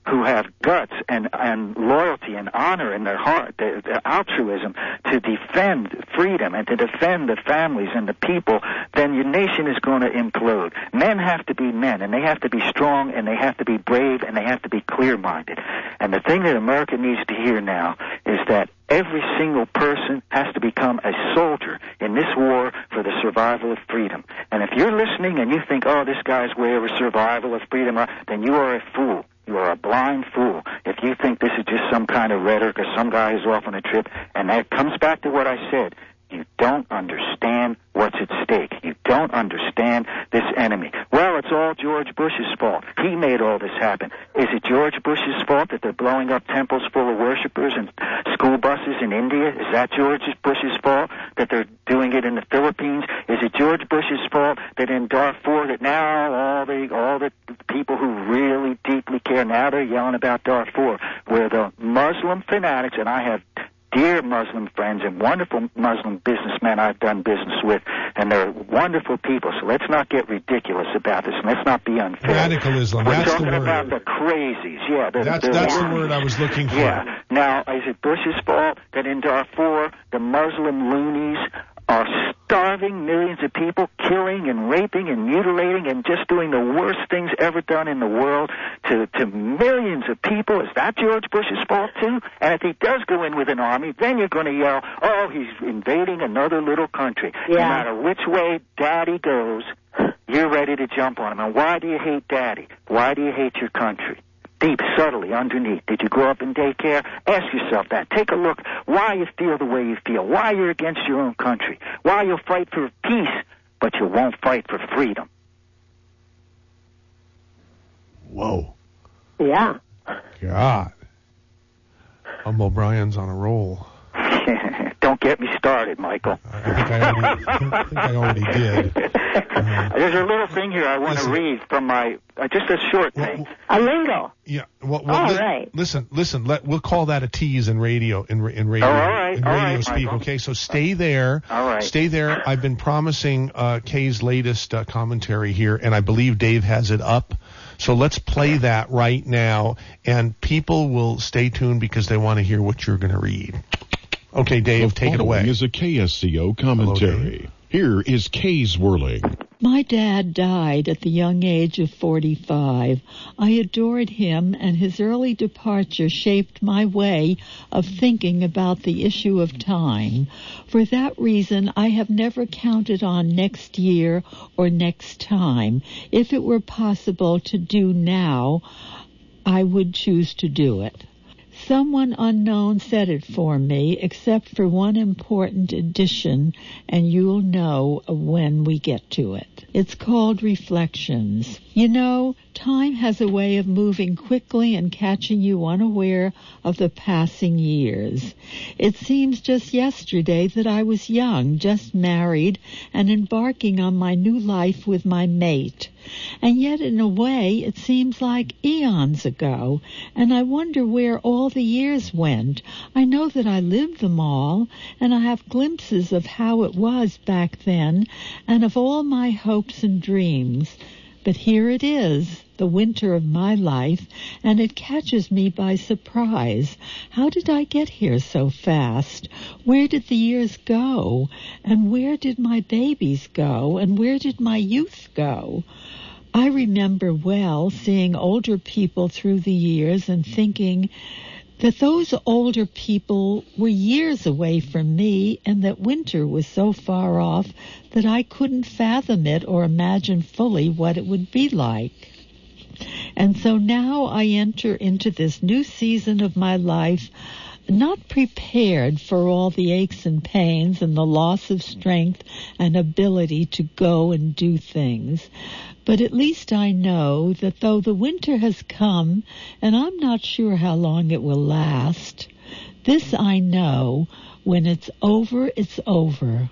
who have guts and loyalty and honor in their heart, their altruism to defend freedom and to defend the families and the people, then your nation is going to implode. Men have to be men, and they have to be strong, and they have to be brave, and they have to be clear-minded. And the thing that America needs to hear now is that every single person has to become a soldier in this war for the survival of freedom. And if you're listening and you think, oh, this guy's way over survival of freedom, then you are a fool. You are a blind fool if you think this is just some kind of rhetoric or some guy who's off on a trip. And that comes back to what I said. You don't understand what's at stake. You don't understand this enemy. Well, it's all George Bush's fault. He made all this happen. Is it George Bush's fault that they're blowing up temples full of worshipers and school buses in India? Is that George Bush's fault that they're doing it in the Philippines? Is it George Bush's fault that in Darfur that now all the people who really deeply care, now they're yelling about Darfur, where the Muslim fanatics, and I have dear Muslim friends and wonderful Muslim businessmen I've done business with, and they're wonderful people. So let's not get ridiculous about this, and let's not be unfair. Radicalism, We're that's the talking word. about the crazies. Yeah, That's the word I was looking for. Yeah. Now, is it Bush's fault that in Darfur the Muslim loonies are starving millions of people, killing and raping and mutilating and just doing the worst things ever done in the world to millions of people? Is that George Bush's fault too? And if he does go in with an army, then you're going to yell, oh, he's invading another little country. Yeah. No matter which way Daddy goes, you're ready to jump on him. And why do you hate Daddy? Why do you hate your country? Deep, subtly, underneath. Did you grow up in daycare? Ask yourself that. Take a look why you feel the way you feel, why you're against your own country, why you'll fight for peace, but you won't fight for freedom. Whoa. Yeah. God. O'Brien's on a roll. Don't get me started, Michael. I think I already did. There's a little thing here I want to read from my, just a short thing. A lingo. Yeah. Right. Listen. We'll call that a tease in radio. In radio. Oh, all right. In All radio right, speak. Michael. Okay. So stay there. All right. Stay there. I've been promising Kay's latest commentary here, and I believe Dave has it up. So let's play that right now, and people will stay tuned because they want to hear what you're going to read. Okay, Dave, take it away. The following is a KSCO commentary. Here is Kay's Whirling. My dad died at the young age of 45. I adored him, and his early departure shaped my way of thinking about the issue of time. For that reason, I have never counted on next year or next time. If it were possible to do now, I would choose to do it. Someone unknown said it for me, except for one important addition, and you'll know when we get to it. It's called Reflections. You know, time has a way of moving quickly and catching you unaware of the passing years. It seems just yesterday that I was young, just married, and embarking on my new life with my mate. And yet, in a way, it seems like eons ago, and I wonder where all the years went. I know that I lived them all, and I have glimpses of how it was back then, and of all my hopes and dreams. But here it is, the winter of my life, and it catches me by surprise. How did I get here so fast? Where did the years go? And where did my babies go? And where did my youth go? I remember well seeing older people through the years and thinking that those older people were years away from me and that winter was so far off that I couldn't fathom it or imagine fully what it would be like. And so now I enter into this new season of my life not prepared for all the aches and pains and the loss of strength and ability to go and do things. But at least I know that though the winter has come, and I'm not sure how long it will last, this I know, when it's over, it's over.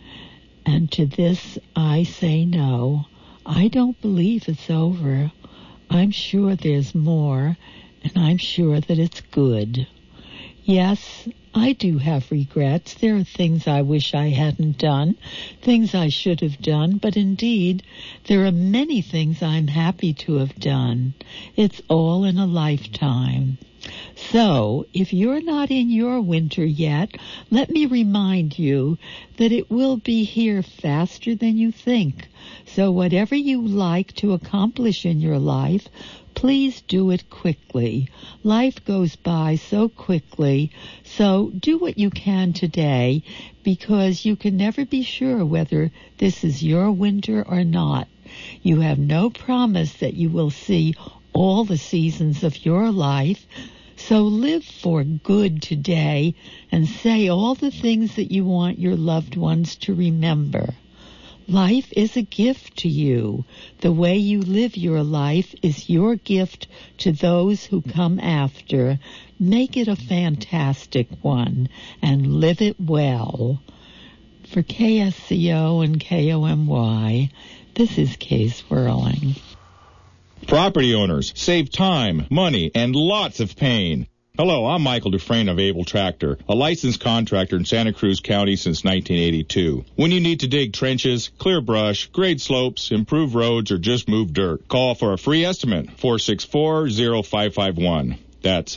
And to this I say no. I don't believe it's over. I'm sure there's more, and I'm sure that it's good. Yes, I do have regrets. There are things I wish I hadn't done, things I should have done, but indeed, there are many things I'm happy to have done. It's all in a lifetime. So, if you're not in your winter yet, let me remind you that it will be here faster than you think. So whatever you like to accomplish in your life, please do it quickly. Life goes by so quickly, so do what you can today, because you can never be sure whether this is your winter or not. You have no promise that you will see all the seasons of your life, so live for good today and say all the things that you want your loved ones to remember. Life is a gift to you. The way you live your life is your gift to those who come after. Make it a fantastic one and live it well. For KSCO and KOMY, this is Kay Swirling. Property owners, save time, money, and lots of pain. Hello, I'm Michael Dufresne of Able Tractor, a licensed contractor in Santa Cruz County since 1982. When you need to dig trenches, clear brush, grade slopes, improve roads, or just move dirt, call for a free estimate, 464-0551. That's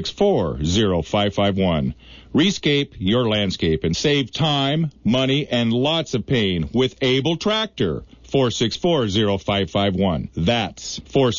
464-0551. Rescape your landscape and save time, money, and lots of pain with Able Tractor. 464-0551. That's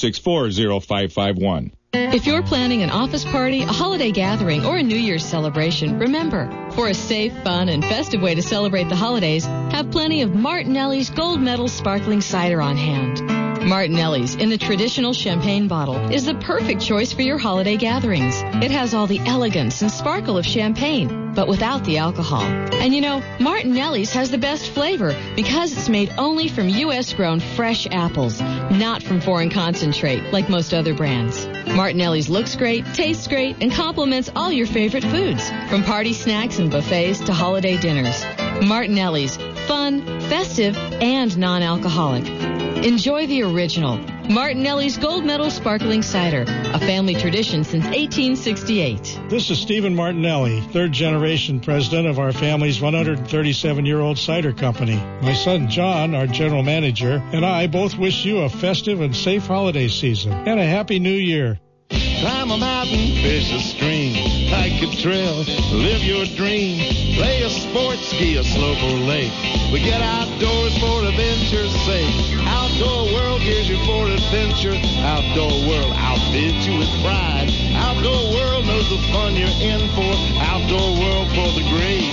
464-0551. If you're planning an office party, a holiday gathering, or a New Year's celebration, remember, for a safe, fun, and festive way to celebrate the holidays, have plenty of Martinelli's Gold Medal Sparkling Cider on hand. Martinelli's, in the traditional champagne bottle, is the perfect choice for your holiday gatherings. It has all the elegance and sparkle of champagne, but without the alcohol. And you know, Martinelli's has the best flavor because it's made only from U.S.-grown fresh apples, not from foreign concentrate like most other brands. Martinelli's looks great, tastes great, and complements all your favorite foods, from party snacks and buffets to holiday dinners. Martinelli's, fun, festive, and non-alcoholic. Enjoy the original Martinelli's Gold Medal Sparkling Cider, a family tradition since 1868. This is Stephen Martinelli, third-generation president of our family's 137-year-old cider company. My son John, our general manager, and I both wish you a festive and safe holiday season and a happy new year. Climb a mountain, fish a stream, hike a trail, live your dream, play a sport, ski a slope or lake. We get outdoors for adventure's sake. Outdoor World gears you for adventure. Outdoor World outfits you with pride. Outdoor World knows the fun you're in for. Outdoor World for the great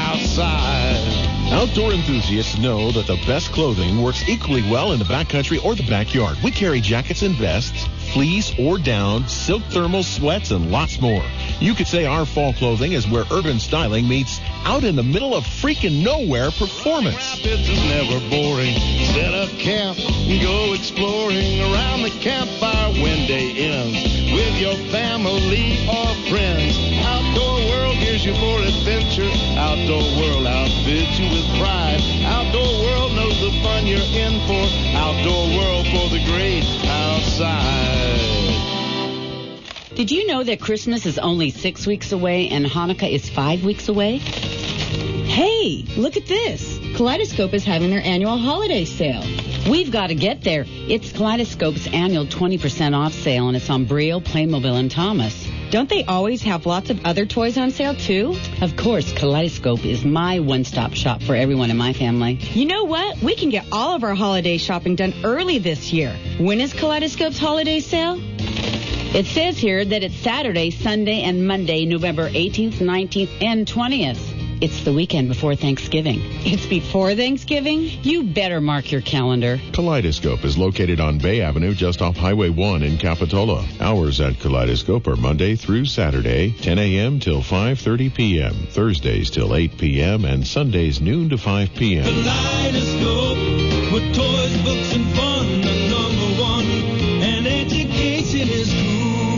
outside. Outdoor enthusiasts know that the best clothing works equally well in the backcountry or the backyard. We carry jackets and vests, fleece or down, silk thermal sweats, and lots more. You could say our fall clothing is where urban styling meets out in the middle of freaking nowhere performance. Rapids is never boring. Set up camp and go exploring around the campfire when day ends with your family or friends. Outdoor World gears you for adventure. Outdoor World outfits you with pride. Outdoor World knows the fun you're in for. Outdoor World for the great outside. Did you know that Christmas is only 6 weeks away and Hanukkah is 5 weeks away? Hey, look at this. Kaleidoscope is having their annual holiday sale. We've got to get there. It's Kaleidoscope's annual 20% off sale, and it's on Brio, Playmobil, and Thomas. Don't they always have lots of other toys on sale, too? Of course, Kaleidoscope is my one-stop shop for everyone in my family. You know what? We can get all of our holiday shopping done early this year. When is Kaleidoscope's holiday sale? It says here that it's Saturday, Sunday, and Monday, November 18th, 19th, and 20th. It's the weekend before Thanksgiving. It's before Thanksgiving? You better mark your calendar. Kaleidoscope is located on Bay Avenue just off Highway 1 in Capitola. Hours at Kaleidoscope are Monday through Saturday, 10 a.m. till 5:30 p.m., Thursdays till 8 p.m., and Sundays noon to 5 p.m. Kaleidoscope, with toys, books, and fun, the number one, and education is cool.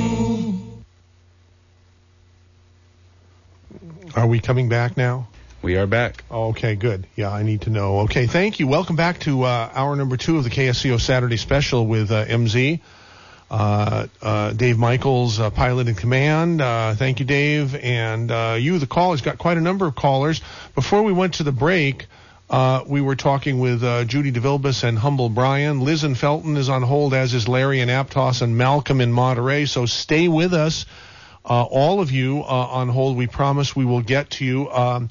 Are we coming back now? We are back. Oh, okay, good. Yeah, I need to know. Okay, thank you. Welcome back to hour number 2 of the KSCO Saturday Special with MZ. Dave Michaels, pilot in command. Thank you, Dave. And you, the callers, got quite a number of callers. Before we went to the break, we were talking with Judy DeVilbiss and Humble Brian. Liz in Felton is on hold, as is Larry in Aptos and Malcolm in Monterey. So stay with us, all of you on hold. We promise we will get to you.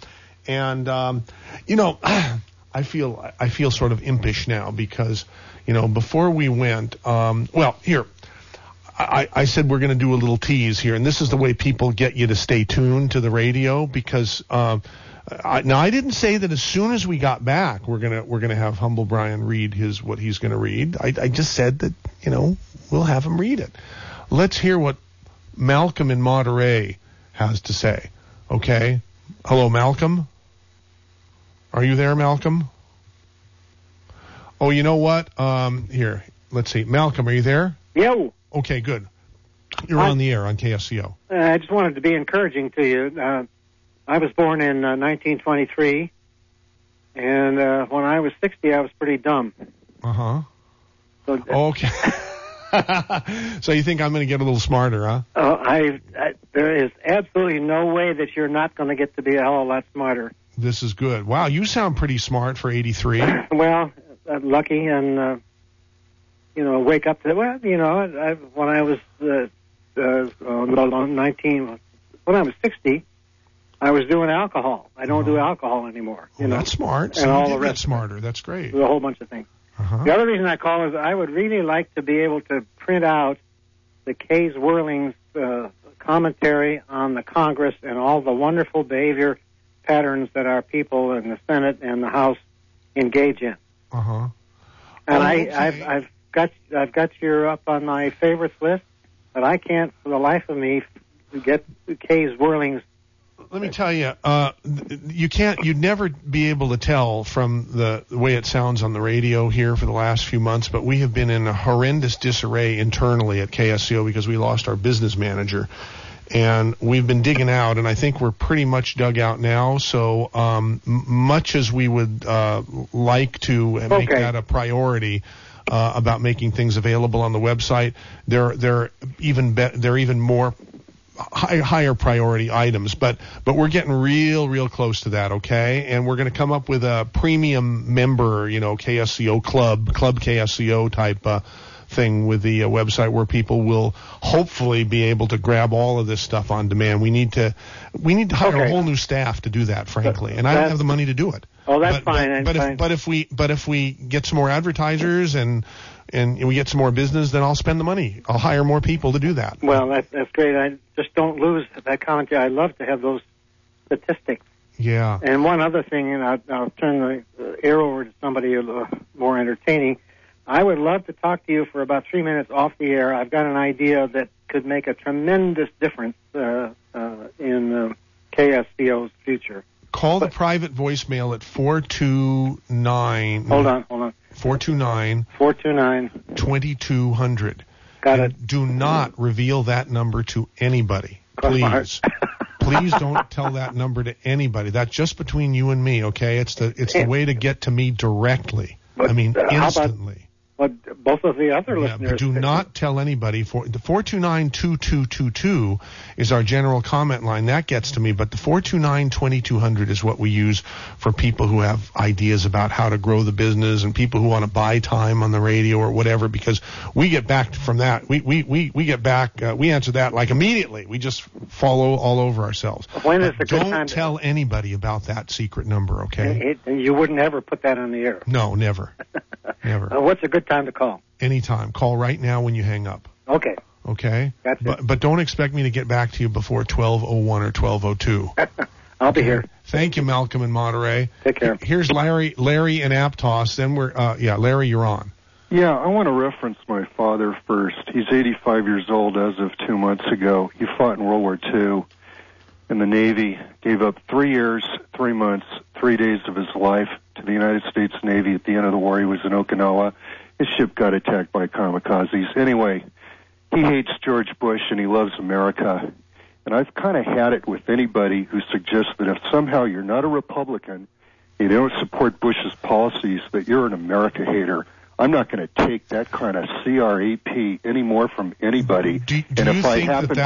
You know, I feel sort of impish now because, you know, before we went, well, here, I said we're going to do a little tease here, and this is the way people get you to stay tuned to the radio because, now I didn't say that as soon as we got back we're gonna have Humble Brian read what he's gonna read. I just said that, you know, we'll have him read it. Let's hear what Malcolm in Monterey has to say. Okay? Hello, Malcolm? Are you there, Malcolm? Oh, you know what? Here, let's see. Malcolm, are you there? Yo. Okay, good. You're on the air on KSCO. I just wanted to be encouraging to you. I was born in 1923, and when I was 60, I was pretty dumb. Uh-huh. So, okay. So you think I'm going to get a little smarter, huh? There is absolutely no way that you're not going to get to be a hell of a lot smarter. This is good. Wow, you sound pretty smart for 83. Well, lucky and, you know, wake up to, well, you know, when I was 19, when I was 60, I was doing alcohol. I don't do alcohol anymore. You know? That's smart. So and you all did the get rest smarter. That's great. Do a whole bunch of things. Uh-huh. The other reason I call is I would really like to be able to print out the Kay's Whirling's commentary on the Congress and all the wonderful behavior patterns that our people in the Senate and the House engage in. Uh-huh. And okay. I've got you up on my favorites list, but I can't for the life of me get Kay's Whirling's. Let me tell you, you'd never be able to tell from the way it sounds on the radio here for the last few months, but we have been in a horrendous disarray internally at KSCO because we lost our business manager. And we've been digging out, and I think we're pretty much dug out now. So much as we would like to make that a priority about making things available on the website, they're even more higher priority items, but we're getting real close to that, okay? And we're going to come up with a premium member, you know, KSCO club KSCO type thing with the website where people will hopefully be able to grab all of this stuff on demand. We need to hire a whole new staff to do that, frankly, and I don't have the money to do it. Oh, that's fine. But if we get some more advertisers and we get some more business, then I'll spend the money. I'll hire more people to do that. Well, that's great. I just don't lose that commentary. I love to have those statistics. Yeah. And one other thing, and I'll turn the air over to somebody more entertaining. I would love to talk to you for about 3 minutes off the air. I've got an idea that could make a tremendous difference in KSCO's future. Call the private voicemail at 429. Hold on. 429-2200. Got it. Do not reveal that number to anybody, please. Please don't tell that number to anybody. That's just between you and me, okay? It's the way to get to me directly. Instantly. But both of the other listeners. But do not tell anybody. The 429-2222 is our general comment line. That gets to me. But the 429-2200 is what we use for people who have ideas about how to grow the business and people who want to buy time on the radio or whatever. Because we get back from that. We get back. We answer that like immediately. We just follow all over ourselves. When is the good time? Don't tell anybody about that secret number, okay? You wouldn't ever put that on the air. No, never. Never. What's a good time to call? Anytime. Call right now when you hang up. Okay. Okay? Gotcha. But don't expect me to get back to you before 12:01 or 12:02. I'll be here. Thank you, Malcolm in Monterey. Take care. Here's Larry in Aptos. Then Larry, you're on. Yeah, I want to reference my father first. He's 85 years old as of 2 months ago. He fought in World War II in the Navy, gave up 3 years, 3 months, 3 days of his life to the United States Navy. At the end of the war, he was in Okinawa. His ship got attacked by kamikazes. Anyway, he hates George Bush and he loves America. And I've kind of had it with anybody who suggests that if somehow you're not a Republican, you don't support Bush's policies, that you're an America hater. I'm not going to take that kind of CRAP anymore from anybody. If I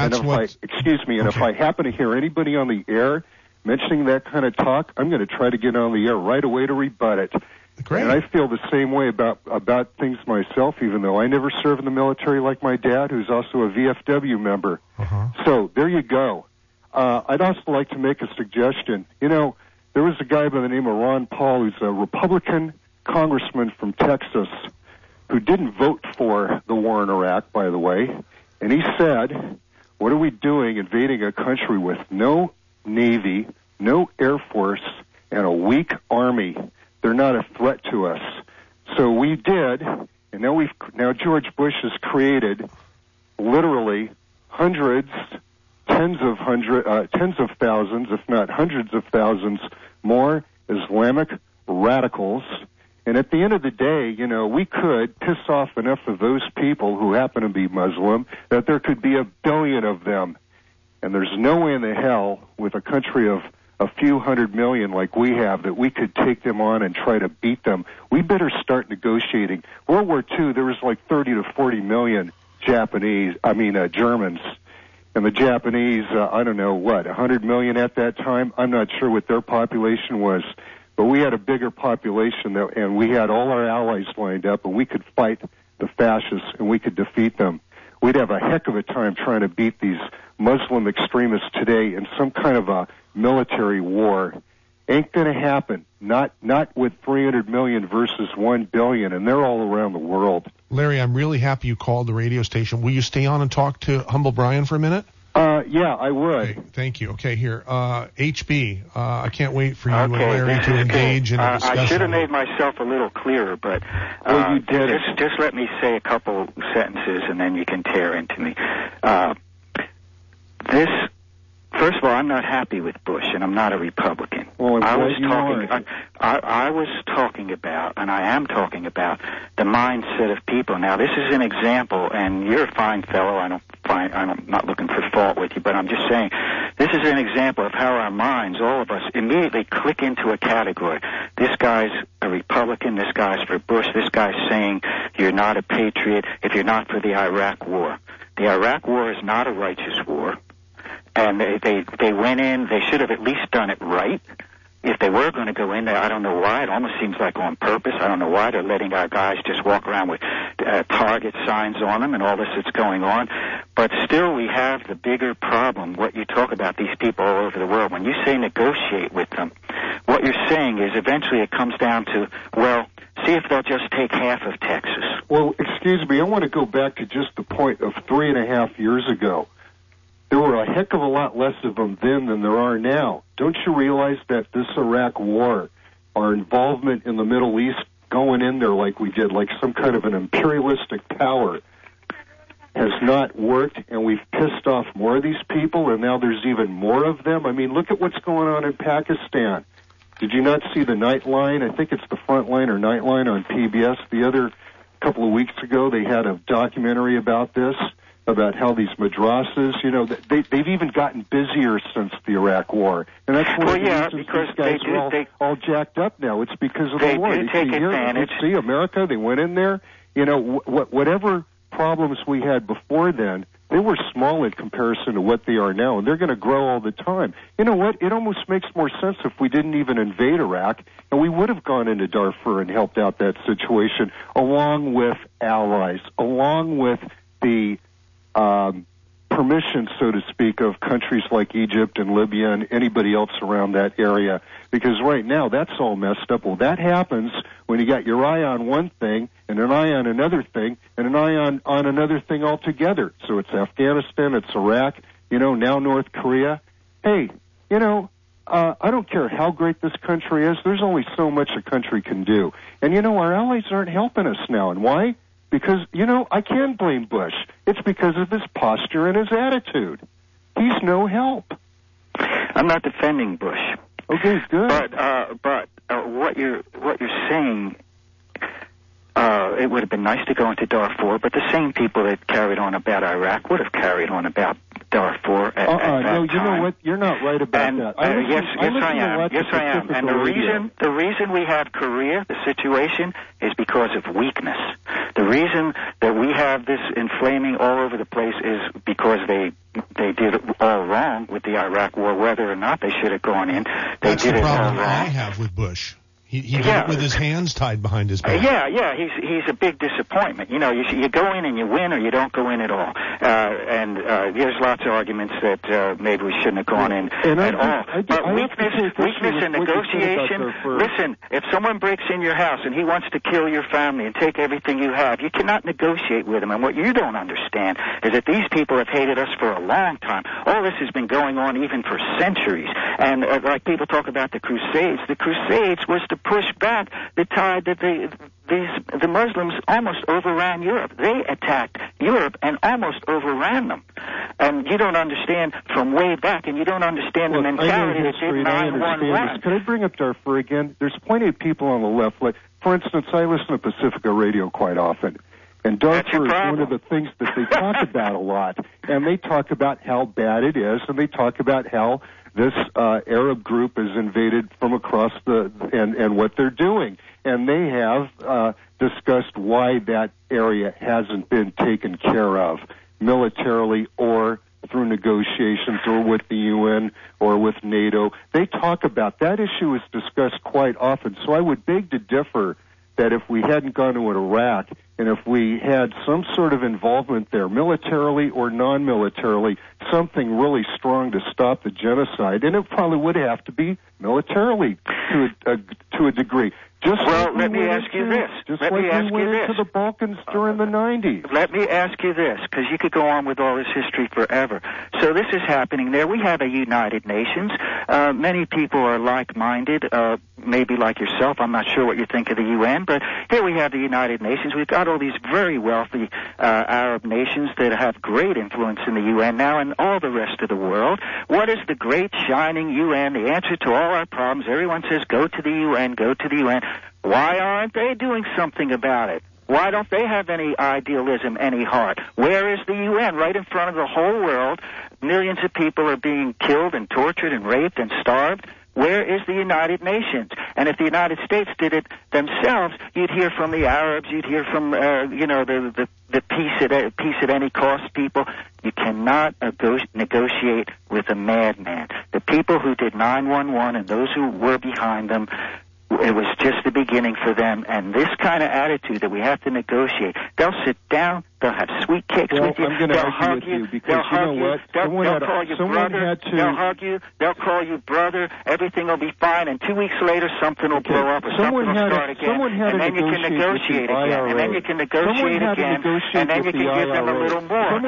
happen to hear anybody on the air mentioning that kind of talk, I'm going to try to get on the air right away to rebut it. Great. And I feel the same way about things myself, even though I never served in the military like my dad, who's also a VFW member. So there you go. I'd also like to make a suggestion. You know, there was a guy by the name of Ron Paul, who's a Republican congressman from Texas, who didn't vote for the war in Iraq, by the way. And he said, what are we doing invading a country with no Navy, no Air Force, and a weak Army? They're not a threat to us. So we did, and now George Bush has created literally hundreds, tens of thousands, if not hundreds of thousands more Islamic radicals. And at the end of the day, you know, we could piss off enough of those people who happen to be Muslim that there could be 1 billion of them. And there's no way in the hell with a country of a few 100 million like we have that we could take them on and try to beat them. We better start negotiating. World War II, there was like 30 to 40 million Germans. And the Japanese, 100 million at that time? I'm not sure what their population was. But we had a bigger population, and we had all our allies lined up, and we could fight the fascists, and we could defeat them. We'd have a heck of a time trying to beat these Muslim extremists today in some kind of a military war. Ain't going to happen. Not with 300 million versus 1 billion, and they're all around the world. Larry, I'm really happy you called the radio station. Will you stay on and talk to Humble Brian for a minute? Yeah, I would. Okay, thank you. Okay, here. HB, I can't wait for you and Larry to engage in a discussion. I should have made myself a little clearer, but you did. Just let me say a couple sentences, and then you can tear into me. First of all, I'm not happy with Bush, and I'm not a Republican. Well, I was talking about, and I am talking about, the mindset of people. Now, this is an example, and you're a fine fellow. I'm not looking for fault with you, but I'm just saying this is an example of how our minds, all of us, immediately click into a category. This guy's a Republican. This guy's for Bush. This guy's saying you're not a patriot if you're not for the Iraq War. The Iraq War is not a righteous war. And they went in. They should have at least done it right. If they were going to go in there, I don't know why. It almost seems like on purpose. I don't know why they're letting our guys just walk around with target signs on them and all this that's going on. But still, we have the bigger problem. What you talk about, these people all over the world. When you say negotiate with them, what you're saying is eventually it comes down to, well, see if they'll just take half of Texas. Well, excuse me. I want to go back to just the point of 3.5 years ago. There were a heck of a lot less of them then than there are now. Don't you realize that this Iraq war, our involvement in the Middle East, going in there like we did, like some kind of an imperialistic power, has not worked, and we've pissed off more of these people, and now there's even more of them? I mean, look at what's going on in Pakistan. Did you not see the Nightline? I think it's the Frontline or Nightline on PBS. The other couple of weeks ago, they had a documentary about this, about how these madrasas, you know, they've even gotten busier since the Iraq War. And that's one of the reasons these guys are all jacked up now. It's because of the war. They take advantage. See, America, they went in there. You know, whatever problems we had before then, they were small in comparison to what they are now, and they're going to grow all the time. You know what? It almost makes more sense if we didn't even invade Iraq, and we would have gone into Darfur and helped out that situation, along with allies, along with the permission, so to speak, of countries like Egypt and Libya and anybody else around that area. Because right now, that's all messed up. Well, that happens when you got your eye on one thing and an eye on another thing and an eye on another thing altogether. So it's Afghanistan, it's Iraq, you know, now North Korea. Hey, you know, I don't care how great this country is. There's only so much a country can do. And, you know, our allies aren't helping us now. And why? Because, you know, I can blame Bush. It's because of his posture and his attitude. He's no help. I'm not defending Bush. Okay, good. But what you're saying, it would have been nice to go into Darfur, but the same people that carried on about Iraq would have carried on about Darfur. No, you know what? You're not right about that. Yes, I am. Yes, I am. And the reason we have Korea, the situation, is because of weakness. The reason that we have this inflaming all over the place is because they did it all wrong with the Iraq War, whether or not they should have gone in. That's the problem I have with Bush. He did it with his hands tied behind his back. He's a big disappointment. You know, you go in and you win, or you don't go in at all. And there's lots of arguments that maybe we shouldn't have gone in at all. But weakness in negotiation. Listen, if someone breaks in your house and he wants to kill your family and take everything you have, you cannot negotiate with him. And what you don't understand is that these people have hated us for a long time. All this has been going on even for centuries. And like people talk about the Crusades was to push back the tide that the Muslims almost overran Europe. They attacked Europe and almost overran them. And you don't understand from way back, and you don't understand the mentality that did 9/11. Could I bring up Darfur again? There's plenty of people on the left. Like, for instance, I listen to Pacifica Radio quite often. And Darfur is one of the things that they talk about a lot. And they talk about how bad it is, and they talk about how this Arab group is invaded from across and what they're doing. And they have discussed why that area hasn't been taken care of militarily or through negotiations or with the UN or with NATO. They talk about that issue is discussed quite often. So I would beg to differ that if we hadn't gone to Iraq and if we had some sort of involvement there, militarily or non-militarily, something really strong to stop the genocide, and it probably would have to be militarily to a degree. Let me ask you this. Let me ask you this. To the Balkans during the 90s. Let me ask you this, because you could go on with all this history forever. So this is happening there. We have a United Nations. Many people are like-minded, maybe like yourself. I'm not sure what you think of the UN, but here we have the United Nations. We've got all these very wealthy Arab nations that have great influence in the UN now and all the rest of the world. What is the great shining UN? The answer to all our problems. Everyone says, go to the UN, go to the UN. Why aren't they doing something about it? Why don't they have any idealism, any heart? Where is the UN? Right in front of the whole world, millions of people are being killed and tortured and raped and starved. Where is the United Nations? And if the United States did it themselves, you'd hear from the Arabs, you'd hear from, the peace at any cost people. You cannot negotiate with a madman. The people who did 9/11 and those who were behind them, it was just the beginning for them. And this kind of attitude that we have to negotiate, they'll sit down, they'll have sweet cakes with you, I'm going to argue with you because you know what? They'll call you brother, they'll hug you, they'll call you brother, everything will be fine, and 2 weeks later something will blow up or something will start again, and then you can negotiate again, and then you can negotiate again, and then you can give them a little more.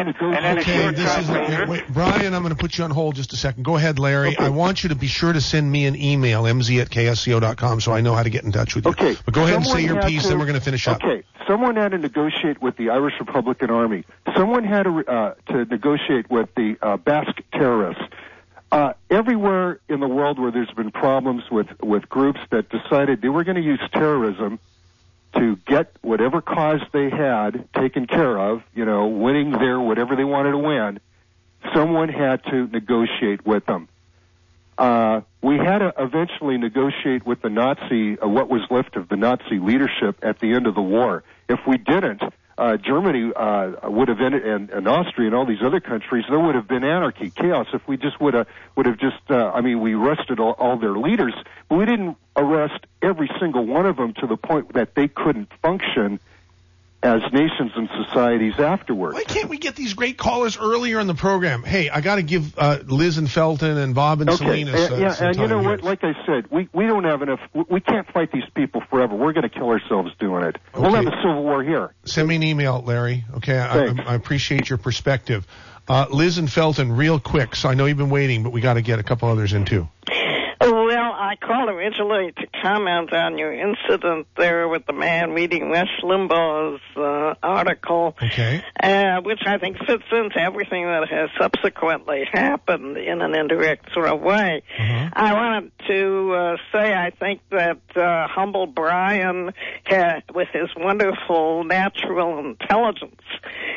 Wait, Brian, I'm going to put you on hold just a second. Go ahead, Larry. Okay. I want you to be sure to send me an email, mz@ksco.com, so I know how to get in touch with you. Okay. But go ahead and say your piece, and we're going to finish up. Okay. Someone had to negotiate with the Irish Republican Army. Someone had to negotiate with the Basque terrorists. Everywhere in the world where there's been problems with groups that decided they were going to use terrorism to get whatever cause they had taken care of, winning their whatever they wanted to win, someone had to negotiate with them. We had to eventually negotiate with the Nazi, what was left of the Nazi leadership at the end of the war. If we didn't, Germany would have ended, and Austria and all these other countries, there would have been anarchy, chaos. If we just would have just, we arrested all their leaders, but we didn't arrest every single one of them to the point that they couldn't function as nations and societies afterwards. Why can't we get these great callers earlier in the program? Hey, I got to give Liz and Felton and Bob and Salinas and you know what? Like I said, we don't have enough. We can't fight these people forever. We're going to kill ourselves doing it. Okay. We'll have a civil war here. Send me an email, Larry. Okay, I appreciate your perspective. Liz and Felton, real quick. So I know you've been waiting, but we got to get a couple others in too. Well, I called originally to comment on your incident there with the man reading Rush Limbaugh's article, which I think fits into everything that has subsequently happened in an indirect sort of way. I wanted to say I think that humble Brian, with his wonderful natural intelligence,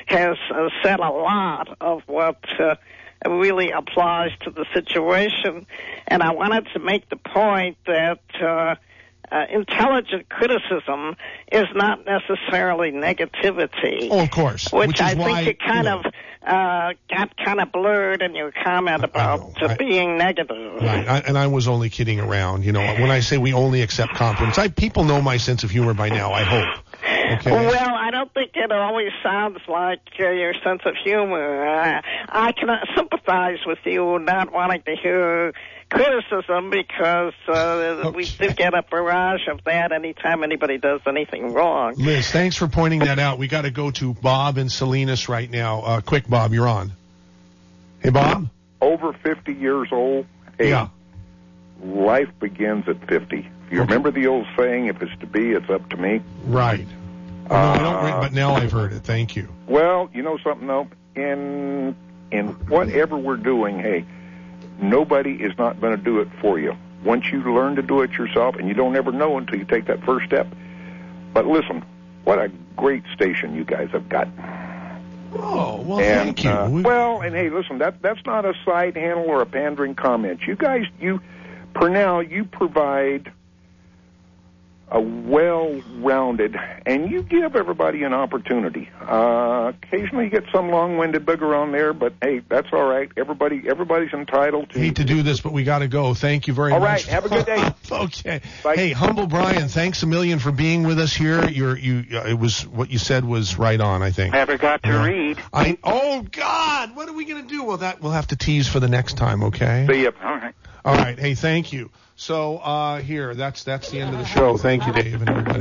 has said a lot of what really applies to the situation. And I wanted to make the point that intelligent criticism is not necessarily negativity. Oh, of course. Which I is think why, you kind of got kind of blurred in your comment about being negative. Right, and I was only kidding around. You know, when I say we only accept compliments, people know my sense of humor by now, I hope. Okay. Well, I don't think it always sounds like your sense of humor. I can sympathize with you not wanting to hear criticism because we do get a barrage of that anytime anybody does anything wrong. Liz, thanks for pointing that out. We got to go to Bob in Salinas right now. Quick, Bob, you're on. Hey, Bob? Over 50 years old. Hey, yeah. Life begins at 50. You remember the old saying, if it's to be, it's up to me? Right. No, I don't, but now I've heard it. Thank you. Well, you know something, though? In whatever we're doing, hey, nobody is not going to do it for you. Once you learn to do it yourself, and you don't ever know until you take that first step. But listen, what a great station you guys have got. Oh, well, thank you. Well, and hey, listen, that's not a side handle or a pandering comment. You guys, you provide a well-rounded, and you give everybody an opportunity. Occasionally you get some long-winded booger on there, but hey, that's all right. Everybody's entitled to. Hate to do this, but we got to go. Thank you very much. All right, have a good day. Okay. Bye. Hey, Humble Brian, thanks a million for being with us here. It was what you said was right on, I think. Never got to read. Oh God, what are we gonna do? Well, we'll have to tease for the next time, okay? See ya. All right. All right. Hey, thank you. So here, that's the end of the show. Thank you, Dave, and everybody.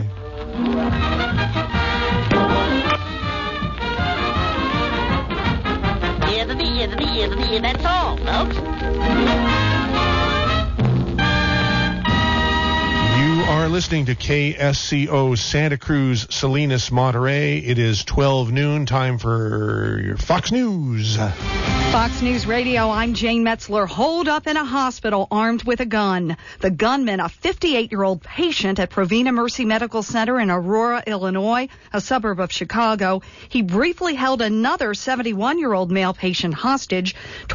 That's all, folks. You are listening to KSCO Santa Cruz, Salinas, Monterey. It is 12 noon. Time for your Fox News. Fox News Radio, I'm Jane Metzler. Holed up in a hospital armed with a gun. The gunman, a 58-year-old patient at Provena Mercy Medical Center in Aurora, Illinois, a suburb of Chicago. He briefly held another 71-year-old male patient hostage.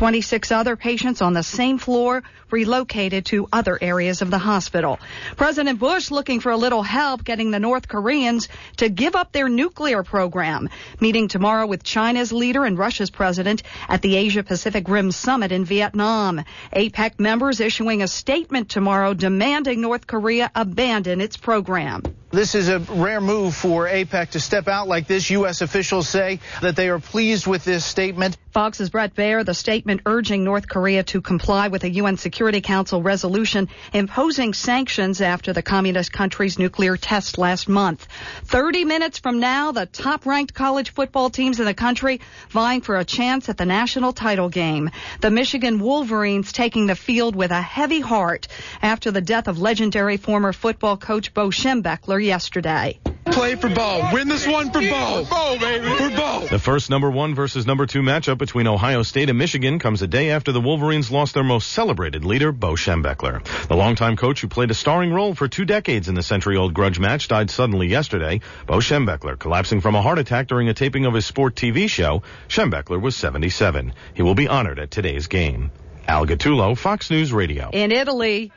26 other patients on the same floor relocated to other areas of the hospital. President Bush looking for a little help getting the North Koreans to give up their nuclear program. Meeting tomorrow with China's leader and Russia's president at the Asia-Pacific Rim Summit in Vietnam. APEC members issuing a statement tomorrow demanding North Korea abandon its program. This is a rare move for APEC to step out like this. U.S. officials say that they are pleased with this statement. Fox's Brett Baer, the statement urging North Korea to comply with a UN Security Council resolution imposing sanctions after the communist country's nuclear test last month. 30 minutes from now, the top-ranked college football teams in the country vying for a chance at the national title game. The Michigan Wolverines taking the field with a heavy heart after the death of legendary former football coach Bo Schembechler yesterday. Play for Bo. Win this one for Bo. Bo, baby. For Bo. The first number 1 versus number 2 matchup between Ohio State and Michigan comes a day after the Wolverines lost their most celebrated leader, Bo Schembechler. The longtime coach who played a starring role for 2 decades in the century-old grudge match died suddenly yesterday. Bo Schembechler collapsing from a heart attack during a taping of his sport TV show. Schembechler was 77. He will be honored at today's game. Al Gattullo, Fox News Radio. In Italy,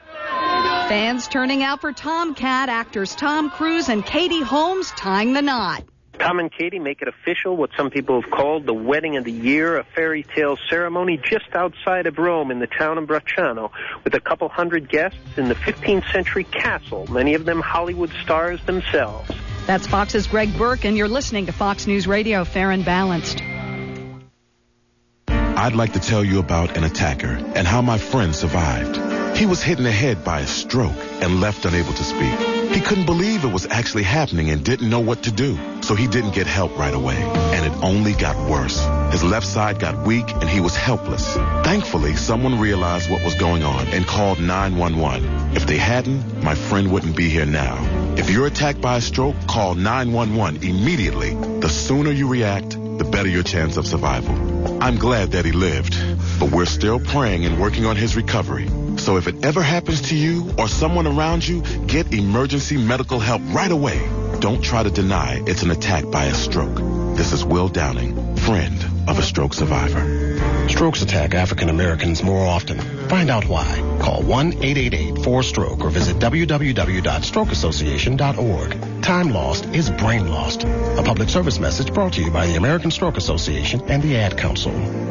fans turning out for Tomcat, actors Tom Cruise and Katie Holmes tying the knot. Tom and Katie make it official, what some people have called the wedding of the year, a fairy tale ceremony just outside of Rome in the town of Bracciano, with a couple hundred guests in the 15th century castle, many of them Hollywood stars themselves. That's Fox's Greg Burke, and you're listening to Fox News Radio, Fair and Balanced. I'd like to tell you about an attacker and how my friend survived. He was hit in the head by a stroke and left unable to speak. He couldn't believe it was actually happening and didn't know what to do, so he didn't get help right away. And it only got worse. His left side got weak and he was helpless. Thankfully, someone realized what was going on and called 911. If they hadn't, my friend wouldn't be here now. If you're attacked by a stroke, call 911 immediately. The sooner you react, the better your chance of survival. I'm glad that he lived, but we're still praying and working on his recovery. So if it ever happens to you or someone around you, get emergency medical help right away. Don't try to deny it's an attack by a stroke. This is Will Downing, friend of a stroke survivor. Strokes attack African Americans more often. Find out why. Call 1-888-4STROKE or visit www.strokeassociation.org. Time lost is brain lost. A public service message brought to you by the American Stroke Association and the Ad Council.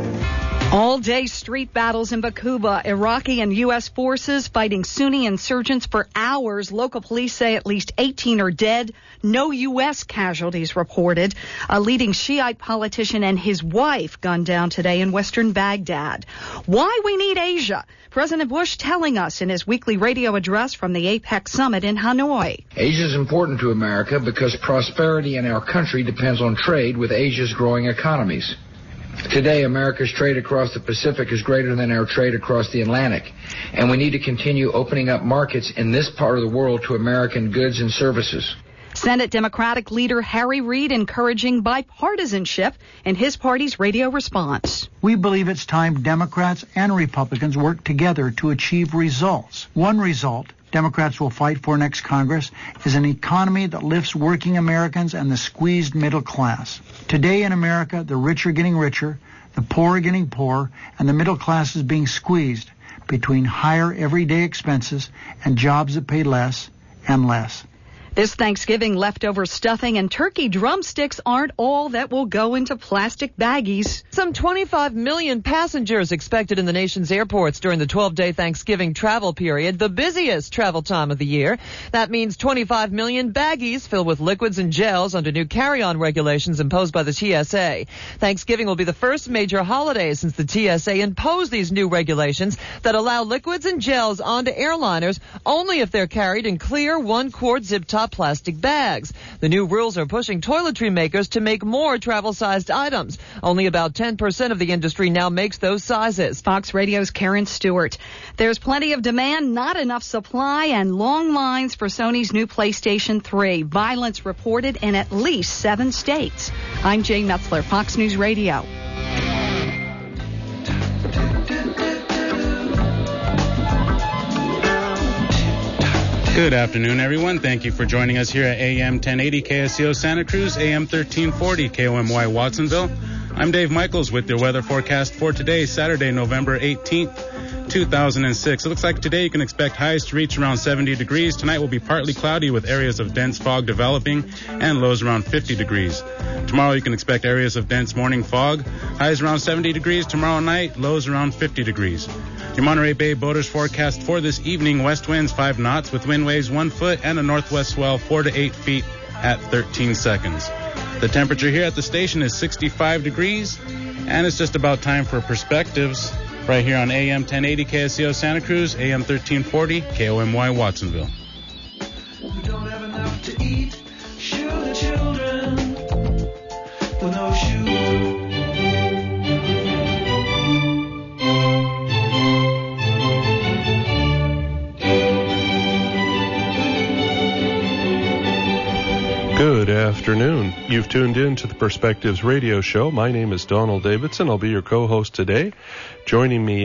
All-day street battles in Bakuba. Iraqi and U.S. forces fighting Sunni insurgents for hours. Local police say at least 18 are dead. No U.S. casualties reported. A leading Shiite politician and his wife gunned down today in western Baghdad. Why we need Asia. President Bush telling us in his weekly radio address from the APEC summit in Hanoi. Asia is important to America because prosperity in our country depends on trade with Asia's growing economies. Today, America's trade across the Pacific is greater than our trade across the Atlantic, and we need to continue opening up markets in this part of the world to American goods and services. Senate Democratic leader Harry Reid encouraging bipartisanship in his party's radio response. We believe it's time Democrats and Republicans work together to achieve results. One result Democrats will fight for next Congress is an economy that lifts working Americans and the squeezed middle class. Today in America, the rich are getting richer, the poor are getting poorer, and the middle class is being squeezed between higher everyday expenses and jobs that pay less and less. This Thanksgiving, leftover stuffing and turkey drumsticks aren't all that will go into plastic baggies. Some 25 million passengers expected in the nation's airports during the 12-day Thanksgiving travel period, the busiest travel time of the year. That means 25 million baggies filled with liquids and gels under new carry-on regulations imposed by the TSA. Thanksgiving will be the first major holiday since the TSA imposed these new regulations that allow liquids and gels onto airliners only if they're carried in clear one-quart zip-top plastic bags. The new rules are pushing toiletry makers to make more travel-sized items. Only about 10% of the industry now makes those sizes. Fox Radio's Karen Stewart. There's plenty of demand, not enough supply, and long lines for Sony's new PlayStation 3. Violence reported in at least 7 states. I'm Jane Metzler, Fox News Radio. Good afternoon, everyone. Thank you for joining us here at AM 1080 KSCO Santa Cruz, AM 1340 KOMY Watsonville. I'm Dave Michaels with your weather forecast for today, Saturday, November 18th, 2006. It looks like today you can expect highs to reach around 70 degrees. Tonight will be partly cloudy with areas of dense fog developing and lows around 50 degrees. Tomorrow you can expect areas of dense morning fog, highs around 70 degrees tomorrow night, lows around 50 degrees. Your Monterey Bay boaters forecast for this evening, west winds 5 knots with wind waves 1 foot and a northwest swell 4 to 8 feet at 13 seconds. The temperature here at the station is 65 degrees, and it's just about time for perspectives right here on AM 1080 KSCO Santa Cruz, AM 1340 KOMY Watsonville. We don't have enough to eat. Shoot the children with no shoes. Good afternoon. You've tuned in to the Perspectives Radio Show. My name is Donald Davidson. I'll be your co-host today. Joining me